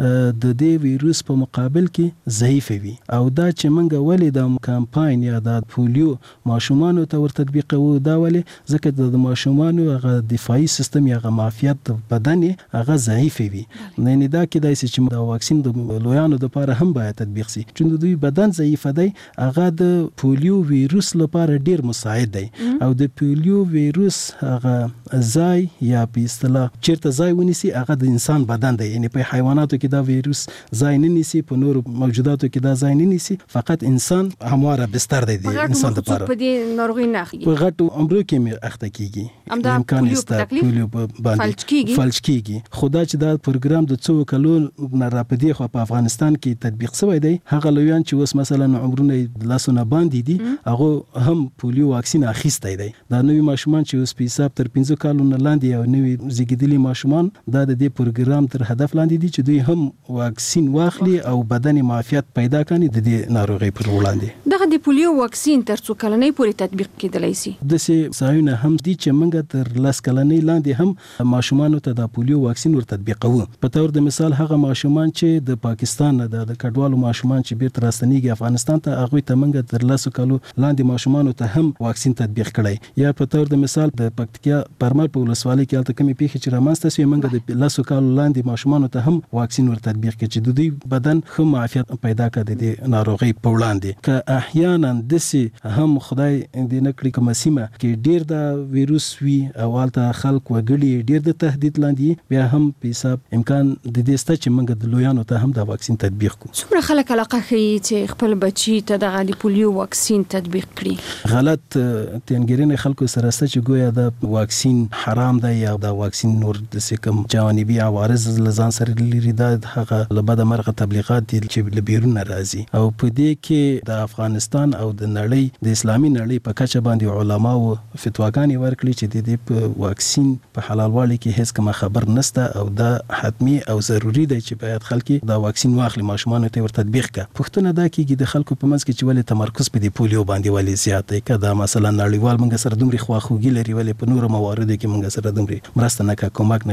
Speaker 16: د دې ویروس په مقابل کې ضعیف وي. او دا چې منګه ولې د کمپاین یا د پولیو ماشومان ته ور تطبیقوي دا ولې ځکه د ماشومان هغه دفاعي سیستم یا معافیت بدن هغه ضعیف وي. نه دا کې دای چې د واکسین د لویانو لپاره هم باید تطبیق شي چې دوی بدن ضعیف دی. هغه د پولیو ویروس لپاره ډیر مساعد دی او د پولیو ویروس هغه ځای یا په اصطلاح چیرته ځای ونیسي هغه د انسان بدن دی. یعنی په حیواناتو کې دا ویروس ځای نه نیسي، په نورو موجوداتو کې دا ځای نه نیسي، فقط انسان همواره بستر دی د انسان لپاره.
Speaker 15: په دې ناروغي نه اخلي،
Speaker 16: په غټو عمرو کې مې اخته کیږي، امکان است پولیو باندې فلج کیږي. خدا چې دا پروګرام د 2 کلو نه راپدې خو په افغانستان کې تطبیق شوی دی. هغه لویان چې اوس مثلا عمرونه لاسونه باندې دي هغه هم پولیو واکسین اخیستی دی. دا نوی ماشومان چې اوس په حساب تر 15 کالو نه لاندې او نوی زیږیدلي ماشومان دا د دې پروګرام تر هدف لاندې دي چې دوی هم واکسین واخلي او بدن معافیت پیدا کړي د دې ناروغي پر وړاندې.
Speaker 15: دغه د پولیو واکسین تر څو کلنۍ پورې تطبیق کېدلی شي؟
Speaker 16: د سې ځایونه هم دي چې موږ تر 10 کلنۍ لاندې هم ماشومان ته د پولیو واکسین ور تطبیقوو. په تور د مثال هغه ماشومان چې د پاکستان نه د کډوالو ماشومان چې بیرته راستنیږي افغانستان ته هغه ته موږ تر 10 کالو لاندې ماشومان ته هم واکسین تطبیق کړی. یا په تور د مثال د پکتیا پرمل په ولسوالۍ کې الته کمی پیښه چې رامنځته شوې موږ د 10 کالو لاندې ماشومان ته هم واکسین ور تطبیق کړي چې د دوی بدن ښه معافیت پیدا کړي د ناروغي په وړاندې. که احیانا دسي هم خدای دې نکړي کوم سیمه کې ډیر د ویروس وي او الته خلک وګړي ډیر د تهدید لاندې بیا هم په حساب امکان د دې ست چې موږ د لویانو ته هم د واکسین تطبیق کوو.
Speaker 15: څومره خلک علاقه کوي چې خپل بچي ته د پولیو واکسین تطبیق کړي؟
Speaker 16: غلط تنګرین خلکو سره ست چې ګویا د واکسین حرام دی یا د واکسین نور د کوم جانبي عوارض لزان سره لري. دا هغه لبد مرغه تبلیغات دي چې لبیرونه راځي او په دې کې د افغانستان او د نړۍ د اسلامي نړۍ په کچه باندې علما او فتواګانې ورکړي چې د په واکسین په حلالوالي کې هیڅ کوم خبر نشته او دا حتمی او ضروری دی چې باید خلک دا واکسین واخلي ماشومان ته ور تطبیق کړي. پښتون دا کېږي د خلکو په منځ کې چې ولې تمرکز په دې پولیو باندې ولې زیات دی. کدا مثلا نړیوال موږ سره دومره خواخوږي لري ولې په نورو مواردو کې موږ سره دومره مرسته نه کوي کومک نه کوي.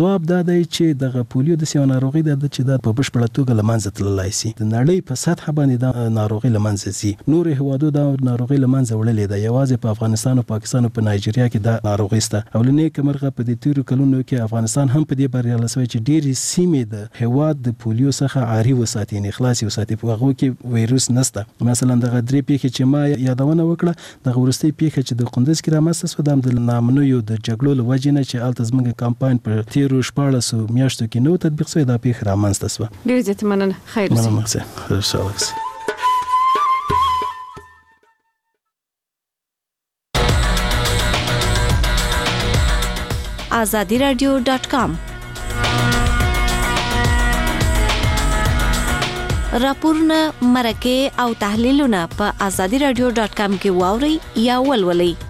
Speaker 16: جواب دا دی چې د پولیو د سیو ناروغي د چې د په بشپړه توګه لمنځه تللی سي. د نړۍ په سطح باندې د ناروغي لمنځه سي. نور هوادو د ناروغي لمنځه وړلې ده، یوازې په افغانستان او پاکستان او په نایجیریا کې د ناروغي سته. او لنې کمرغه په دې تیرو کلونو کې افغانستان هم په دې بریالی شوی چې ډېری سیمې د هواد د پولیو څخه عاري وساتي، خلاص وساتي. په هغه کې وایروس نشته. مثلا د غدري پیښه چې ما یادونه وکړه، د ورستي پیښه چې د قندوز کې رامنځته شوه د نامنویو د جګړو له وجې نه چې هلته زموږ کمپاین په تیرو 14 میاشتو کې نو تطبیق شوی، دا پیښه رامنځته شوه.
Speaker 15: ډېر زیات مننه. خیر اوسئ.
Speaker 19: azadiradio.com راپورونه، مرکې او تحلیلونه په azadiradio.com کې واورئ یا ولولئ.